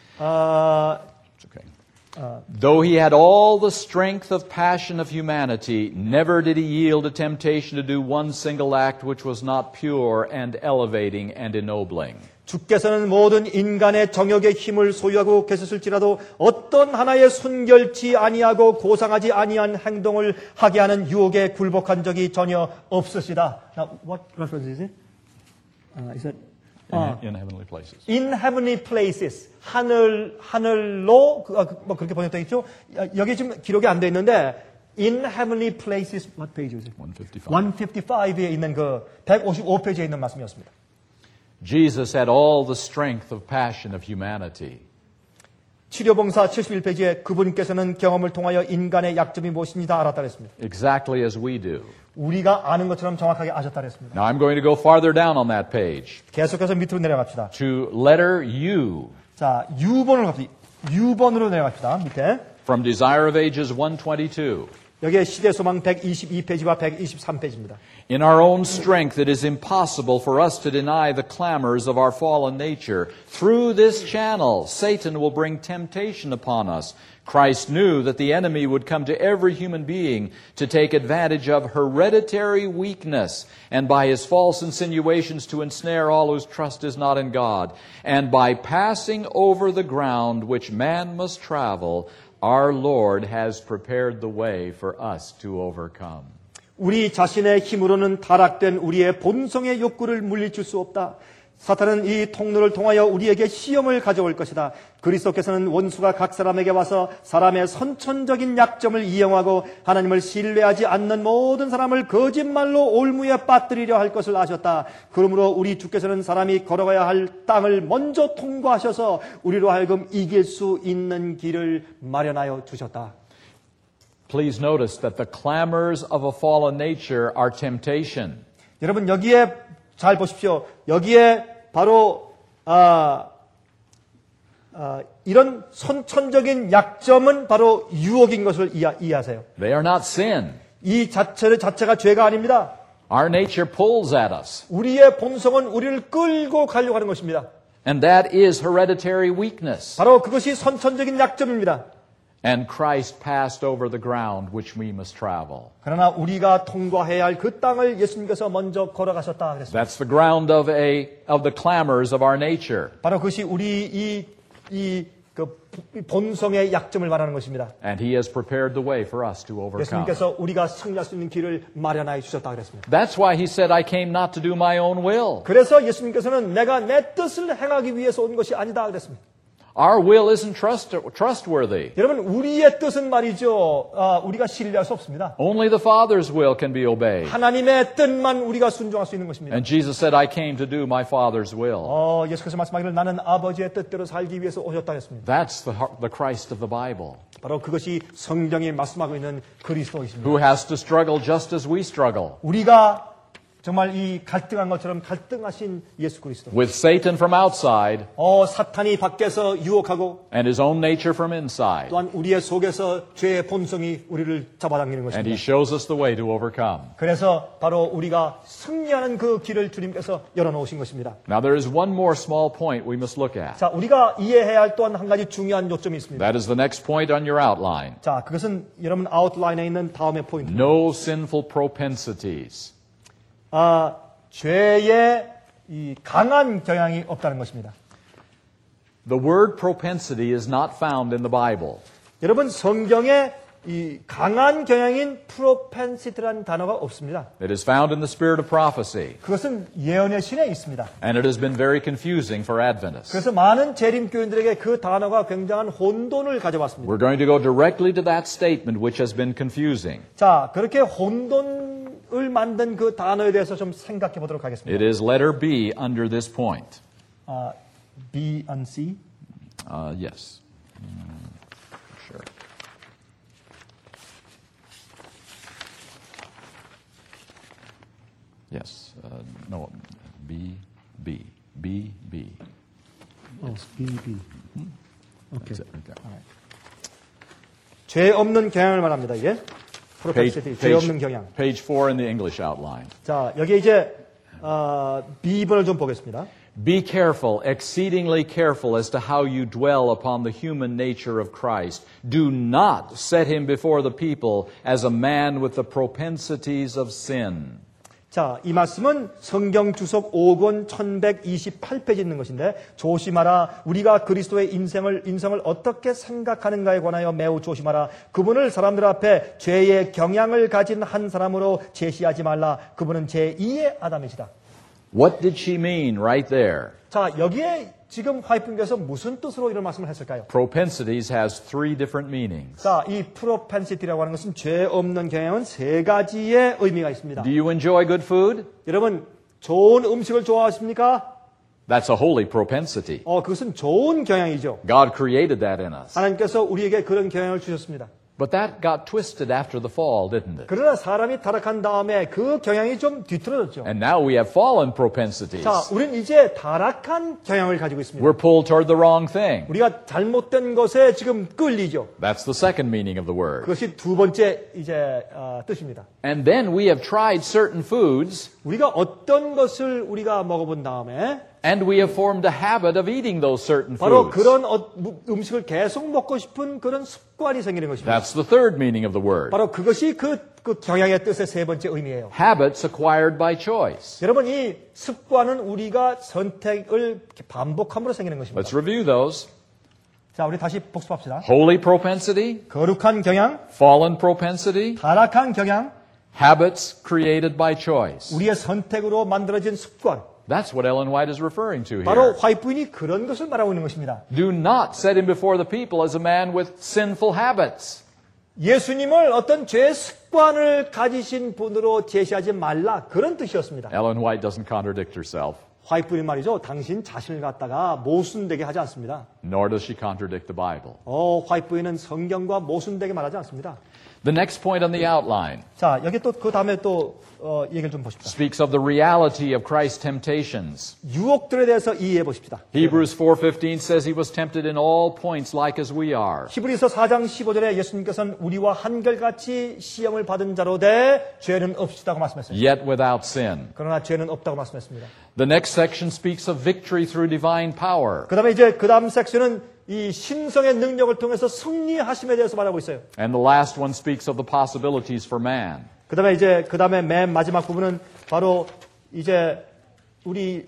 어, It's okay. Uh, Though he had all the strength of passion of humanity, never did he yield to temptation to do one single act which was not pure and elevating and ennobling. 주께서는 모든 인간의 정욕의 힘을 소유하고 계셨을지라도 어떤 하나의 순결치 아니하고 고상하지 아니한 행동을 하게 하는 유혹에 굴복한 적이 전혀 없으시다. Now, what reference is it? Uh, is it? In, in heavenly places. In heavenly places. 하늘, 하늘로, 그, 뭐 그렇게 번역되어 있죠. 여기 지금 기록이 안 돼 있는데, in heavenly places, what page is it? one fifty-five. 백오십오에 있는 그 백오십오 페이지에 있는 말씀이었습니다. Jesus had all the strength of passion of humanity. 치료봉사 칠십일 페이지에 그분께서는 경험을 통하여 인간의 약점이 무엇인지 다 알았다 그랬습니다. Exactly as we do. 우리가 아는 것처럼 정확하게 아셨다 그랬습니다. Now I'm going to go farther down on that page. 계속해서 밑으로 내려갑시다. To letter U. 자, U번으로 갑시다. U번으로 내려갑시다. 밑에. From Desire of Ages one twenty-two. 여기에 시대소망 백이십이 페이지와 백이십삼 페이지입니다. In our own strength, it is impossible for us to deny the clamors of our fallen nature. Through this channel, Satan will bring temptation upon us. Christ knew that the enemy would come to every human being to take advantage of hereditary weakness, and by his false insinuations to ensnare all whose trust is not in God. And by passing over the ground which man must travel, our Lord has prepared the way for us to overcome. 우리 자신의 힘으로는 타락된 우리의 본성의 욕구를 물리칠 수 없다. 사탄은 이 통로를 통하여 우리에게 시험을 가져올 것이다. 그리스도께서는 원수가 각 사람에게 와서 사람의 선천적인 약점을 이용하고 하나님을 신뢰하지 않는 모든 사람을 거짓말로 올무에 빠뜨리려 할 것을 아셨다. 그러므로 우리 주께서는 사람이 걸어가야 할 땅을 먼저 통과하셔서 우리로 하여금 이길 수 있는 길을 마련하여 주셨다. Please notice that the clamors of a fallen nature are temptation. 여러분 여기에 잘 보십시오. 여기에 바로 아, 아, 이런 선천적인 약점은 바로 유혹인 것을 이해, 이해하세요. They are not sin. 이 자체를 자체가 죄가 아닙니다. Our nature pulls at us. 우리의 본성은 우리를 끌고 가려고 하는 것입니다. And that is hereditary weakness. 바로 그것이 선천적인 약점입니다. And Christ passed over the ground which we must travel. 그러나 우리가 통과해야 할 그 땅을 예수님께서 먼저 걸어가셨다 그랬습니다. That's the ground of a of the clamors of our nature. 바로 그것이 우리 이 이 그 본성의 약점을 말하는 것입니다. And he has prepared the way for us to overcome. 예수님께서 우리가 승리할 수 있는 길을 마련하여 주셨다 그랬습니다. That's why he said, I came not to do my own will. 그래서 예수님께서는 내가 내 뜻을 행하기 위해서 온 것이 아니다 그랬습니다. Our will isn't trust, trustworthy. 여러분 우리의 뜻은 말이죠. 아, 우리가 신뢰할 수 없습니다. Only the Father's will can be obeyed. 하나님의 뜻만 우리가 순종할 수 있는 것입니다. And Jesus said, I came to do my Father's will. 어, 예수께서 말씀하기를 나는 아버지의 뜻대로 살기 위해서 오셨다 했습니다. That's the, the Christ of the Bible. 바로 그것이 성경이 말씀하고 있는 그리스도이십니다. Who has to struggle just as we struggle. 우리가 정말 이 갈등한 것처럼 갈등하신 예수 그리스도. With Satan from outside. 어, 사탄이 밖에서 유혹하고. And his own nature from inside. 또한 우리의 속에서 죄의 본성이 우리를 잡아당기는 것입니다. And he shows us the way to overcome. 그래서 바로 우리가 승리하는 그 길을 주님께서 열어놓으신 것입니다. Now there is one more small point we must look at. 자, 우리가 이해해야 할 또한 한 가지 중요한 요점이 있습니다. That is the next point on your outline. 자, 그것은 여러분 아웃라인에 있는 다음의 포인트. No sinful propensities. 아, 죄의 이 강한 경향이 없다는 것입니다. The word propensity is not found in the Bible. 여러분 성경에 이 강한 경향인 propensity라는 단어가 없습니다. It is found in the spirit of prophecy. 그것은 예언의 신에 있습니다. And it has been very confusing for Adventists. 그래서 많은 재림교인들에게 그 단어가 굉장한 혼돈을 가져왔습니다. We're going to go directly to that statement which has been confusing. 자, 그렇게 혼돈 을 만든 그 단어에 대해서 좀 생각해 보도록 하겠습니다. It is letter B under this point. 아, B and C? Uh, yes. Mm, sure. Yes. Uh, no. B, B, B, B. Oh, B, B. Okay. That's it right there. Right. 죄 없는 경향을 말합니다. 이게. Page, 죄 없는 경향. page four in the English outline. 자, 여기 이제 어, B번을 좀 보겠습니다. Be careful, exceedingly careful as to how you dwell upon the human nature of Christ. Do not set him before the people as a man with the propensities of sin. 자, 이 말씀은 성경 주석 오 권 천백이십팔 페이지 있는 것인데 조심하라. 우리가 그리스도의 인생을 인성을 어떻게 생각하는가에 관하여 매우 조심하라. 그분을 사람들 앞에 죄의 경향을 가진 한 사람으로 제시하지 말라. 그분은 제이의 아담이시다. What did she mean right there? 자, 여기에 지금 화이프님께서 무슨 뜻으로 이런 말씀을 했을까요? Propensities has three different meanings. 자, 이 프로펜시티라고 하는 것은 죄 없는 경향은 세 가지의 의미가 있습니다. Do you enjoy good food? 여러분, 좋은 음식을 좋아하십니까? That's a holy propensity. 어, 그것은 좋은 경향이죠. God created that in us. 하나님께서 우리에게 그런 경향을 주셨습니다. But that got twisted after the fall, didn't it? 그러나 사람이 타락한 다음에 그 경향이 좀 뒤틀어졌죠. And now we have fallen propensities. 자, 우리는 이제 타락한 경향을 가지고 있습니다. We're pulled toward the wrong thing. 우리가 잘못된 것에 지금 끌리죠. That's the second meaning of the word. 그것이 두 번째 이제 어, 뜻입니다. And then we have tried certain foods, 우리가 어떤 것을 우리가 먹어본 다음에 and we have formed a habit of eating those certain 바로 foods. 그런 어, 음식을 계속 먹고 싶은 그런 습관이 생기는 것입니다. That's the third meaning of the word. 바로 그것이 그, 그 경향의 뜻의 세 번째 의미예요. Habits acquired by choice. 여러분, 이 습관은 우리가 선택을 반복함으로 생기는 것입니다. Let's review those. 자, 우리 다시 복습합시다. Holy propensity, 거룩한 경향, fallen propensity, 타락한 경향, habits created by choice. 우리의 선택으로 만들어진 습관. That's what Ellen White is referring to 바로 here. 화이트 부인이 그런 것을 말하고 있는 것입니다. Do not set him before the people as a man with sinful habits. 예수님을 어떤 죄의 습관을 가지신 분으로 제시하지 말라. 그런 뜻이었습니다. Ellen White doesn't contradict herself, 화이트 부인 말이죠. 당신 자신을 갖다가 모순되게 하지 않습니다. nor does she contradict the Bible. 어, 화이트 부인은 성경과 모순되게 말하지 않습니다. The next point on the outline 자, 여기 또 그 다음에 또 어, 얘기를 좀 보십시다. speaks of the reality of Christ's temptations. 유혹들에 대해서 이해해 보십시다. Hebrews four fifteen says he was tempted in all points like as we are. 히브리서 사 장 십오 절에 예수님께서는 우리와 한결같이 시험을 받은 자로 돼 죄는 없으시다고 말씀했습니다. Yet without sin. 그러나 죄는 없다고 말씀했습니다. The next section speaks of victory through divine power. 그 다음에 이제 그 다음 섹션은 이 신성의 능력을 통해서 승리하심에 대해서 말하고 있어요. And the last one speaks of the possibilities for man. 그 다음에 이제 그 다음에 맨 마지막 부분은 바로 이제 우리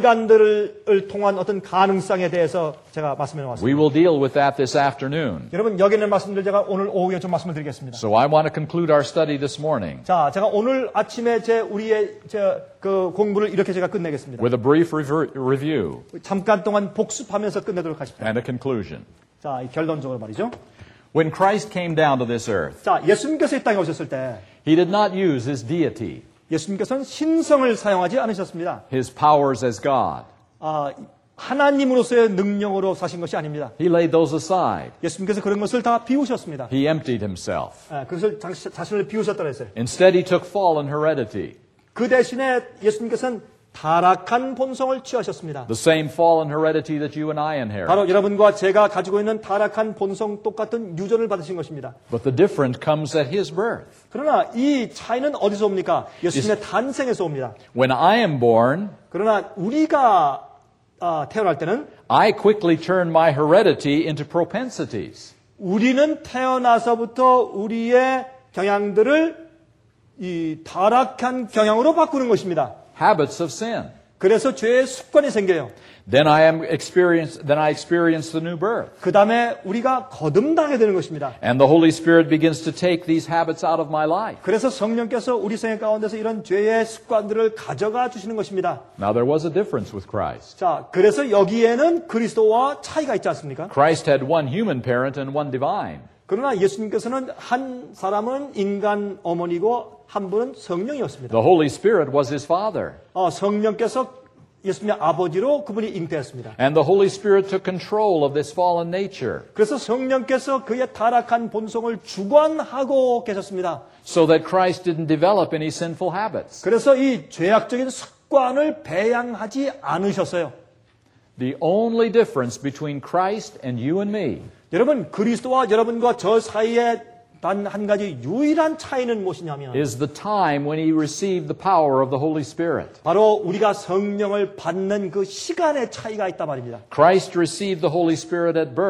인간들을 통한 어떤 가능성에 대해서 제가 말씀해 We 왔습니다. will deal with that this afternoon. 여러분 여기 있는 말씀들 제가 오늘 오후에 좀 말씀을 드리겠습니다. So I want to conclude our study this morning 자, 제가 오늘 아침에 제 우리의 제 그 공부를 이렇게 제가 끝내겠습니다. with a brief rever- review 잠깐 동안 복습하면서 끝내도록 하십시오. and a conclusion. 자, 이 결론적으로 말이죠. When Christ came down to this earth, 자, 예수님께서 이 땅에 오셨을 때 he did not use his deity, 예수님께서는 신성을 사용하지 않으셨습니다. his powers as God. 아, 하나님으로서의 능력으로 사신 것이 아닙니다. He laid those aside. 예수님께서 그런 것을 다 비우셨습니다. He emptied himself. 아, 그것을 자, 자신을 비우셨다고 했어요. Instead, he took fallen heredity, 그 대신에 예수님께서는 타락한 본성을 취하셨습니다. the same fallen heredity that you and I inherit. 바로 여러분과 제가 가지고 있는 타락한 본성 똑같은 유전을 받으신 것입니다. But the difference comes at his birth. 그러나 이 차이는 어디서 옵니까? 예수님의 탄생에서 옵니다. When I am born, 그러나 우리가 아, 태어날 때는 I quickly turn my heredity into propensities. 우리는 태어나서부터 우리의 경향들을 이 타락한 경향으로 바꾸는 것입니다. Habits of sin. 그래서 죄의 습관이 생겨요. Then I am experience, then I experience the new birth. 그 다음에 우리가 거듭나게 되는 것입니다. And the Holy Spirit begins to take these habits out of my life. 그래서 성령께서 우리 생애 가운데서 이런 죄의 습관들을 가져가 주시는 것입니다. Now there was a difference with Christ. 자, 그래서 여기에는 그리스도와 차이가 있지 않습니까? Christ had one human parent and one divine. 그러나 예수님께서는 한 사람은 인간 어머니고 한 분은 성령이었습니다. The Holy Spirit was his father. 어, 성령께서 예수님의 아버지로 그분이 잉태했습니다. And the Holy Spirit took control of this fallen nature 그래서 성령께서 그의 타락한 본성을 주관하고 계셨습니다. so that Christ didn't develop any sinful habits. 그래서 이 죄악적인 습관을 배양하지 않으셨어요. The only difference between Christ and you and me 여러분, 그리스도와 여러분과 저 사이에 단 한 가지 유일한 차이는 무엇이냐면 is the time when he received the power of the Holy Spirit. 바로 우리가 성령을 받는 그 시간의 차이가 있단 말입니다. Christ received the Holy Spirit at birth.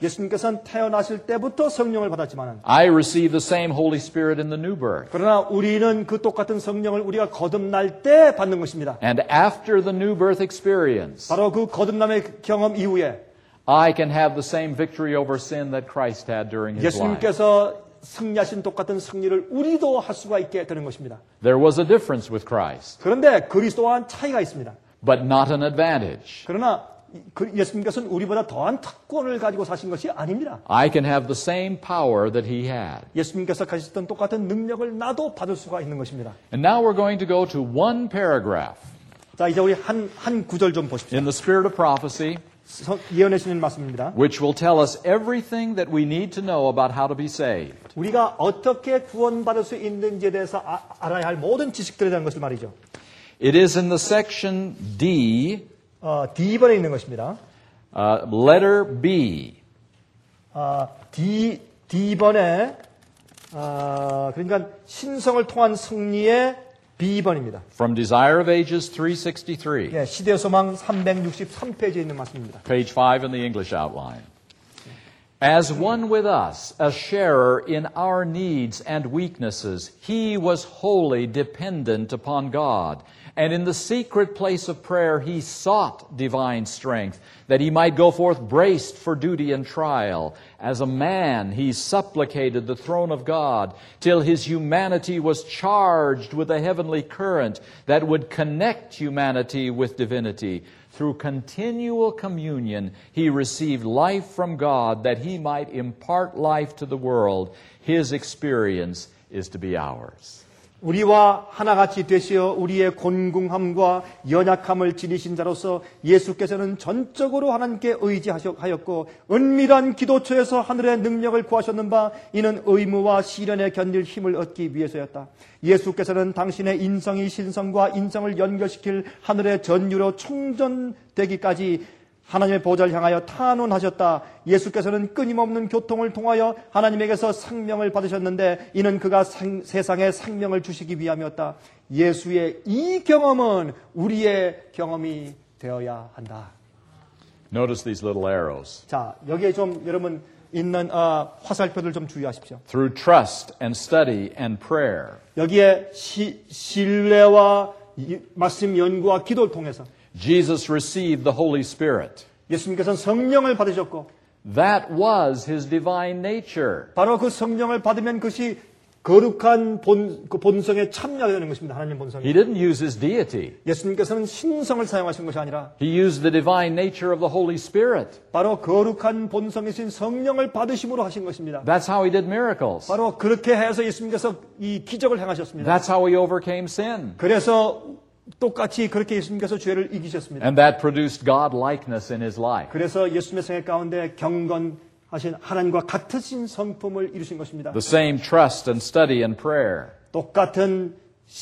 예수님께서는 태어나실 때부터 성령을 받았지만 I received the same Holy Spirit in the new birth. 그러나 우리는 그 똑같은 성령을 우리가 거듭날 때 받는 것입니다. And after the new birth experience, 바로 그 거듭남의 경험 이후에 I can have the same victory over sin that Christ had during his life. 예수님께서 승리하신 똑같은 승리를 우리도 할 수가 있게 되는 것입니다. There was a difference with Christ, 그런데 그리스도와는 차이가 있습니다. but not an advantage. 그러나 예수님께서는 우리보다 더한 특권을 가지고 사신 것이 아닙니다. I can have the same power that he had. 예수님께서 가지셨던 똑같은 능력을 나도 받을 수가 있는 것입니다. And now we're going to go to one paragraph 자, 이제 우리 한, 한 구절 좀 보십시오. in the spirit of prophecy, 예언의 신인 말씀입니다. which will tell us everything that we need to know about how to be saved. 우리가 어떻게 구원받을 수 있는지에 대해서 아, 알아야 할 모든 지식들에 대한 것을 말이죠. It is in the section D, 어, D번에 있는 것입니다. uh, letter B. 어, D, D번에 어, 그러니까 신성을 통한 승리의 B번입니다. From Desire of Ages three sixty-three, 예, 시대 소망 삼백육십삼 페이지에 있는 말씀입니다. page five in the English outline. As one with us, a sharer in our needs and weaknesses, he was wholly dependent upon God. And in the secret place of prayer, he sought divine strength, that he might go forth braced for duty and trial. As a man, he supplicated the throne of God, till his humanity was charged with a heavenly current that would connect humanity with divinity. Through continual communion, he received life from God, that he might impart life to the world. His experience is to be ours. 우리와 하나같이 되시어 우리의 곤궁함과 연약함을 지니신 자로서 예수께서는 전적으로 하나님께 의지하였고 은밀한 기도처에서 하늘의 능력을 구하셨는 바 이는 의무와 시련에 견딜 힘을 얻기 위해서였다. 예수께서는 당신의 인성이 신성과 인성을 연결시킬 하늘의 전유로 충전되기까지 하나님의 보좌를 향하여 탄원하셨다. 예수께서는 끊임없는 교통을 통하여 하나님에게서 생명을 받으셨는데 이는 그가 생, 세상에 생명을 주시기 위함이었다. 예수의 이 경험은 우리의 경험이 되어야 한다. Notice these little arrows. 자, 여기에 좀 여러분 있는 어, 화살표들 좀 주의하십시오. Through trust and study and prayer. 여기에 시, 신뢰와 이, 말씀 연구와 기도를 통해서 Jesus received the Holy Spirit. 예수님께서는 성령을 받으셨고 That was his divine nature. 바로 그 성령을 받으면 그것이 거룩한 본, 그 본성에 참여하게 되는 것입니다. 하나님 본성에. He didn't use his deity. 예수님께서는 신성을 사용하신 것이 아니라 He used the divine nature of the Holy Spirit. 바로 거룩한 본성이신 성령을 받으심으로 하신 것입니다. That's how he did miracles. 바로 그렇게 해서 예수님께서 이 기적을 행하셨습니다. That's how he overcame sin. 그래서 똑같이 그렇게 예수님께서 죄를 이기셨습니다. And that produced God-likeness in his life. 그래서 예수님의 생애 가운데 경건하신 하나님과 같으신 성품을 이루신 것입니다. The same trust and study and prayer 똑같은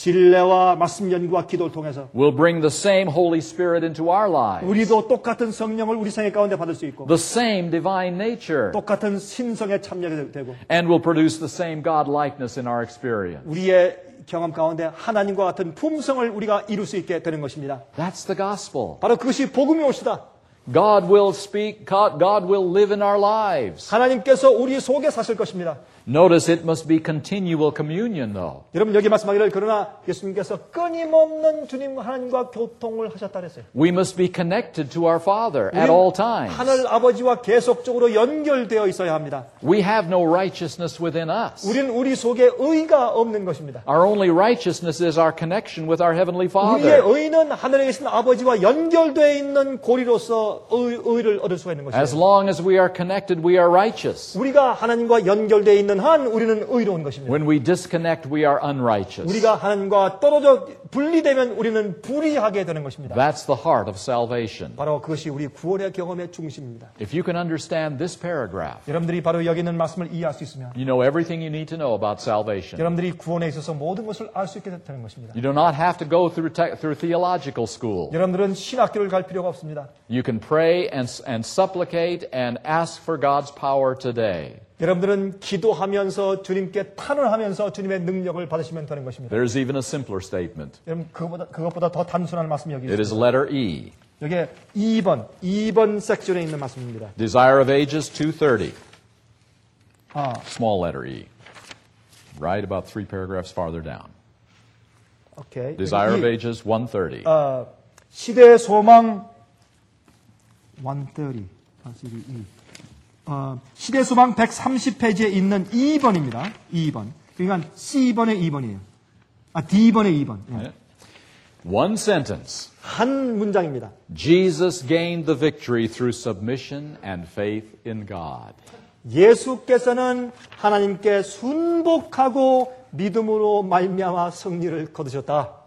신뢰와 말씀 연구와 기도를 통해서 will bring the same Holy Spirit into our lives. 우리도 똑같은 성령을 우리 생애 가운데 받을 수 있고 The same divine nature. 똑같은 신성에 참여하게 되고 And will produce the same God-likeness in our experience. 우리의 경험 가운데 하나님과 같은 품성을 우리가 이룰 수 있게 되는 것입니다. That's the gospel. 바로 그것이 복음이 옵시다. God will speak, God, God will live in our lives. 하나님께서 우리 속에 사실 것입니다. Notice it must be continual communion though. 여러분 여기 말씀하기를 그러나 예수님께서 끊임없는 주님 하나님과 교통을 하셨다 그랬어요. We must be connected to our Father at all times. 하늘 아버지와 계속적으로 연결되어 있어야 합니다. We have no righteousness within us. 우리는 우리 속에 의가 없는 것입니다. Our only righteousness is our connection with our Heavenly 우리의 Father. 의는 하늘에 계신 아버지와 연결되어 있는 고리로서 의, 의를 얻을 수가 있는 As 것이에요. long as we are connected, we are righteous. 우리가 하나님과 연결되어 있는 한 우리는 의로운 것입니다. When we disconnect, we are unrighteous. 우리가 하나님과 떨어져 분리되면 우리는 불의하게 되는 것입니다. That's the heart of salvation. 바로 그것이 우리 구원의 경험의 중심입니다. If you can understand this paragraph, 여러분들이 바로 여기 있는 말씀을 이해할 수 있으면 you know everything you need to know about salvation. 여러분들이 구원에 있어서 모든 것을 알 수 있게 되는 것입니다. You do not have to go through te- through theological school. 여러분들은 신학교를 갈 필요가 없습니다. You can pray and and supplicate and ask for God's power today. 여러분들은 기도하면서 주님께 탄원하면서 주님의 능력을 받으시면 되는 것입니다. There's even a simpler statement. 여러분 그것보다, 그것보다 더 단순한 말씀이 여기 It is 있습니다. letter E. 여기 이 번, 이 번 섹션에 있는 말씀입니다. Desire of Ages two thirty. 아, Small letter E. Right about three paragraphs farther down. 오케이. Desire of 이, Ages one thirty. 어, 시대의 소망 백삼십, 사십이. 어, 시대 소망 백삼십 페이지에 있는 이 번입니다. 이 번. 그러니까 C번의 이 번이에요. 아, D번의 이 번. 예. One sentence. 한 문장입니다. Jesus gained the victory through submission and faith in God. 예수께서는 하나님께 순복하고 믿음으로 말미암아 승리를 거두셨다.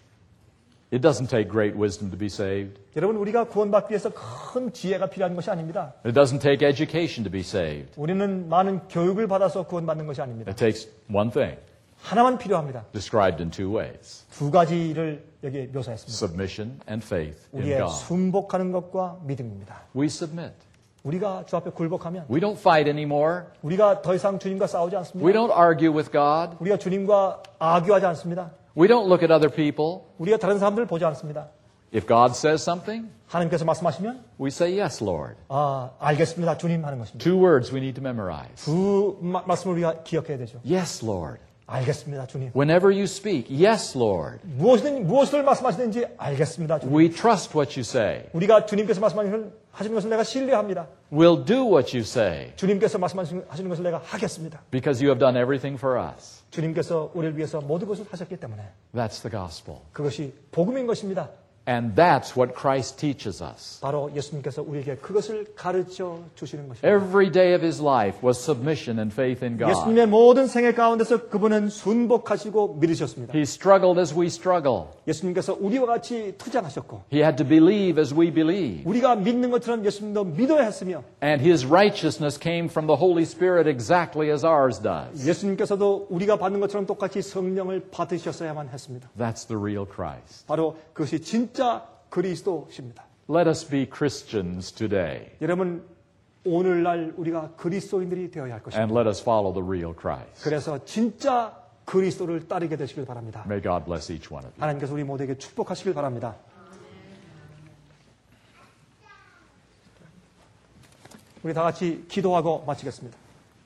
It doesn't take great wisdom to be saved. 여러분, 우리가 구원받기 위해서 큰 지혜가 필요한 것이 아닙니다. It doesn't take education to be saved. 우리는 많은 교육을 받아서 구원받는 것이 아닙니다. It takes one thing, 하나만 필요합니다. described in two ways. 두 가지를 여기에 묘사했습니다. Submission and faith in 우리의 God. 순복하는 것과 믿음입니다. We submit. 우리가 주 앞에 굴복하면 We don't fight anymore. 우리가 더 이상 주님과 싸우지 We 않습니다. don't argue with God. 우리가 주님과 악유하지 않습니다. We don't look at other people. 우리가 다른 사람들을 보지 않습니다. If God says something, 하나님께서 말씀하시면 we say, yes, Lord. 아, 알겠습니다. 주님 하는 것입니다. Two words we need to memorize. 두 마, 말씀을 우리가 기억해야 되죠. Yes, Lord. 알겠습니다. 주님. Whenever you speak, yes, Lord. 무엇이든, 무엇을 말씀하시는지 알겠습니다. 주님. We trust what you say. 우리가 주님께서 말씀하시는 하시는 것을 내가 신뢰합니다. We'll do what you say 주님께서 말씀하시는 것을 내가 하겠습니다. because you have done everything for us. 주님께서 우리를 위해서 모든 것을 하셨기 때문에 That's the gospel. 그것이 복음인 것입니다. And that's what Christ teaches us. 바로 예수님께서 우리에게 그것을 가르쳐 주시는 것입니다. Every day of his life was submission and faith in God. 예수님의 모든 생애 가운데서 그분은 순복하시고 믿으셨습니다. He struggled as we struggle. 예수님께서 우리와 같이 투쟁하셨고 He had to believe as we believe. 우리가 믿는 것처럼 예수님도 믿어야 했으며 And his righteousness came from the Holy Spirit exactly as ours does. 예수님께서도 우리가 받는 것처럼 똑같이 성령을 받으셨어야만 했습니다. That's the real Christ. 바로 그것이 진짜 그리스도십니다. Let us be Christians today. 여러분, 오늘날 우리가 그리스도인들이 되어야 할 것입니다. And let us follow the real Christ. 그래서 진짜 그리스도를 따르게 되시길 바랍니다. May God bless each one of you. 하나님께서 우리 모두에게 축복하시길 바랍니다. 우리 다 같이 기도하고 마치겠습니다.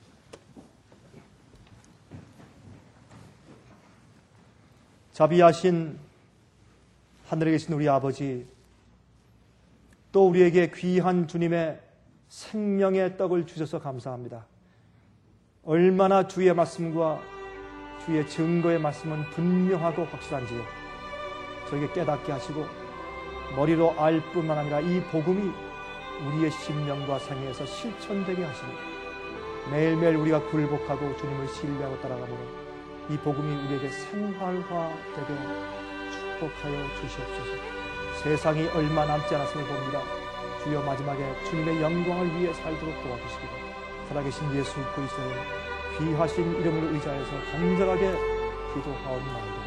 자비하신 하늘에 계신 우리 아버지, 또 우리에게 귀한 주님의 생명의 떡을 주셔서 감사합니다. 얼마나 주의 말씀과 주의 증거의 말씀은 분명하고 확실한지요. 저에게 깨닫게 하시고 머리로 알 뿐만 아니라 이 복음이 우리의 심령과 생애에서 실천되게 하시고 매일매일 우리가 굴복하고 주님을 신뢰하고 따라가므로 이 복음이 우리에게 생활화되게 축복하여 주시옵소서. 세상이 얼마 남지 않았음을 봅니다. 주여 마지막에 주님의 영광을 위해 살도록 도와주시기를 살아계신 예수 그리스도의 귀하신 이름을 의지하여서 간절하게 기도하옵나이다.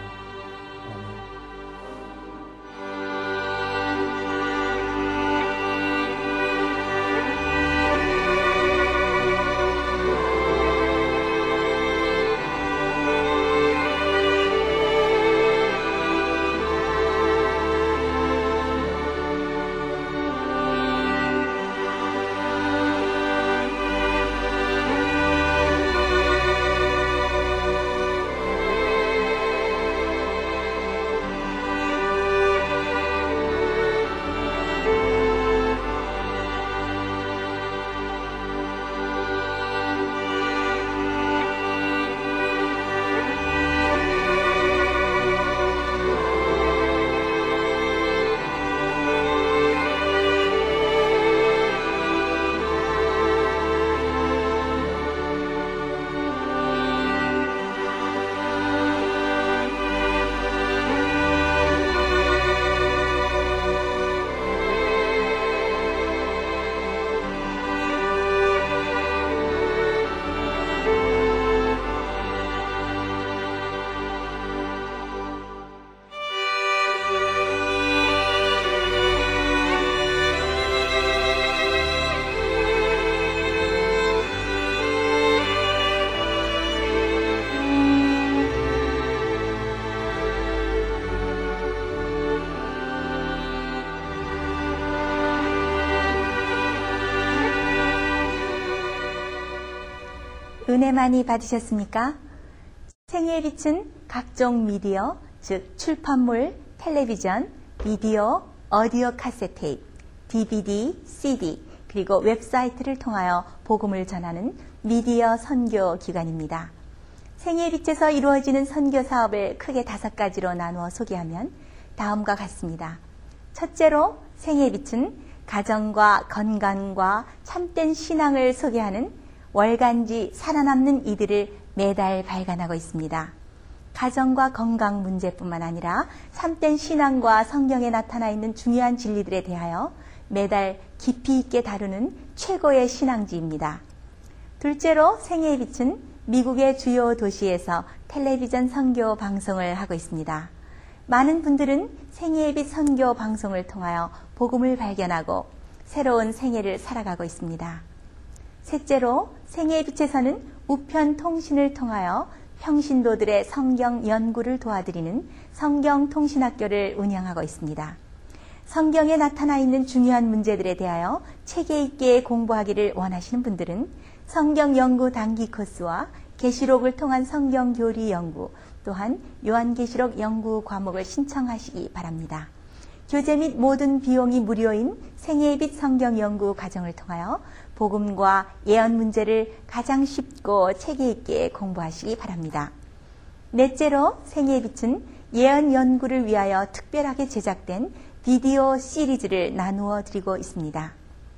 은혜 많이 받으셨습니까? 생애의 빛은 각종 미디어, 즉 출판물, 텔레비전, 비디오, 오디오 카세트 테이프, 디비디, 씨디, 그리고 웹사이트를 통하여 복음을 전하는 미디어 선교 기관입니다. 생애의 빛에서 이루어지는 선교 사업을 크게 다섯 가지로 나누어 소개하면 다음과 같습니다. 첫째로 생애의 빛은 가정과 건강과 참된 신앙을 소개하는 월간지 살아남는 이들을 매달 발간하고 있습니다. 가정과 건강 문제뿐만 아니라 참된 신앙과 성경에 나타나 있는 중요한 진리들에 대하여 매달 깊이 있게 다루는 최고의 신앙지입니다. 둘째로 생애의 빛은 미국의 주요 도시에서 텔레비전 선교 방송을 하고 있습니다. 많은 분들은 생애의 빛 선교 방송을 통하여 복음을 발견하고 새로운 생애를 살아가고 있습니다. 셋째로 생애의 빛에서는 우편 통신을 통하여 평신도들의 성경 연구를 도와드리는 성경통신학교를 운영하고 있습니다. 성경에 나타나 있는 중요한 문제들에 대하여 체계 있게 공부하기를 원하시는 분들은 성경 연구 단기 코스와 계시록을 통한 성경 교리 연구, 또한 요한계시록 연구 과목을 신청하시기 바랍니다. 교재 및 모든 비용이 무료인 생애의 빛 성경 연구 과정을 통하여 복음과 예언 문제를 가장 쉽고 체계 있게 공부하시기 바랍니다. 넷째로 생애의 빛은 예언 연구를 위하여 특별하게 제작된 비디오 시리즈를 나누어 드리고 있습니다.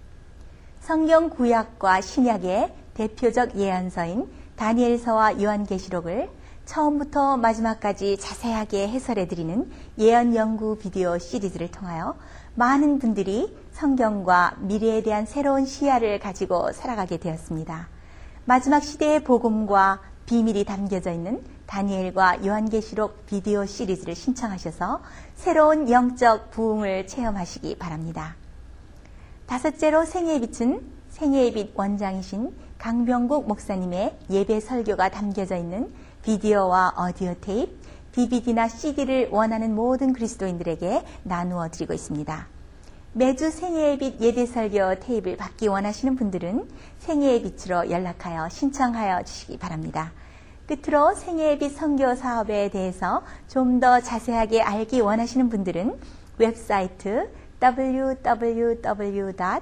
성경 구약과 신약의 대표적 예언서인 다니엘서와 요한계시록을 처음부터 마지막까지 자세하게 해설해 드리는 예언 연구 비디오 시리즈를 통하여 많은 분들이 성경과 미래에 대한 새로운 시야를 가지고 살아가게 되었습니다. 마지막 시대의 복음과 비밀이 담겨져 있는 다니엘과 요한계시록 비디오 시리즈를 신청하셔서 새로운 영적 부흥을 체험하시기 바랍니다. 다섯째로 생애의 빛은 생애의 빛 원장이신 강병국 목사님의 예배 설교가 담겨져 있는 비디오와 오디오 테이프, 디비디나 씨디를 원하는 모든 그리스도인들에게 나누어 드리고 있습니다. 매주 생애의 빛 예배 설교 테이프를 받기 원하시는 분들은 생애의 빛으로 연락하여 신청하여 주시기 바랍니다. 끝으로 생애의 빛 선교 사업에 대해서 좀 더 자세하게 알기 원하시는 분들은 웹사이트 더블유 더블유 더블유 닷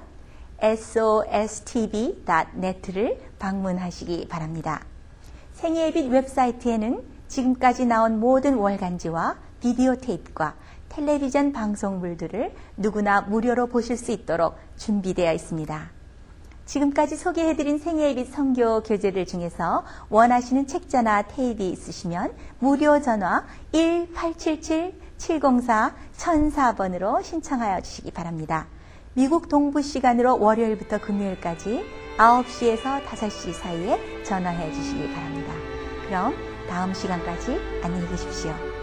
에스오에스티비 닷 넷을 방문하시기 바랍니다. 생애의 빛 웹사이트에는 지금까지 나온 모든 월간지와 비디오 테이프과 텔레비전 방송물들을 누구나 무료로 보실 수 있도록 준비되어 있습니다. 지금까지 소개해드린 생애의 빛 선교 교재들 중에서 원하시는 책자나 테이프가 있으시면 무료 전화 일 팔칠칠 칠공사 천사 번으로 신청하여 주시기 바랍니다. 미국 동부 시간으로 월요일부터 금요일까지 아홉 시에서 다섯 시 사이에 전화해 주시기 바랍니다. 그럼 다음 시간까지 안녕히 계십시오.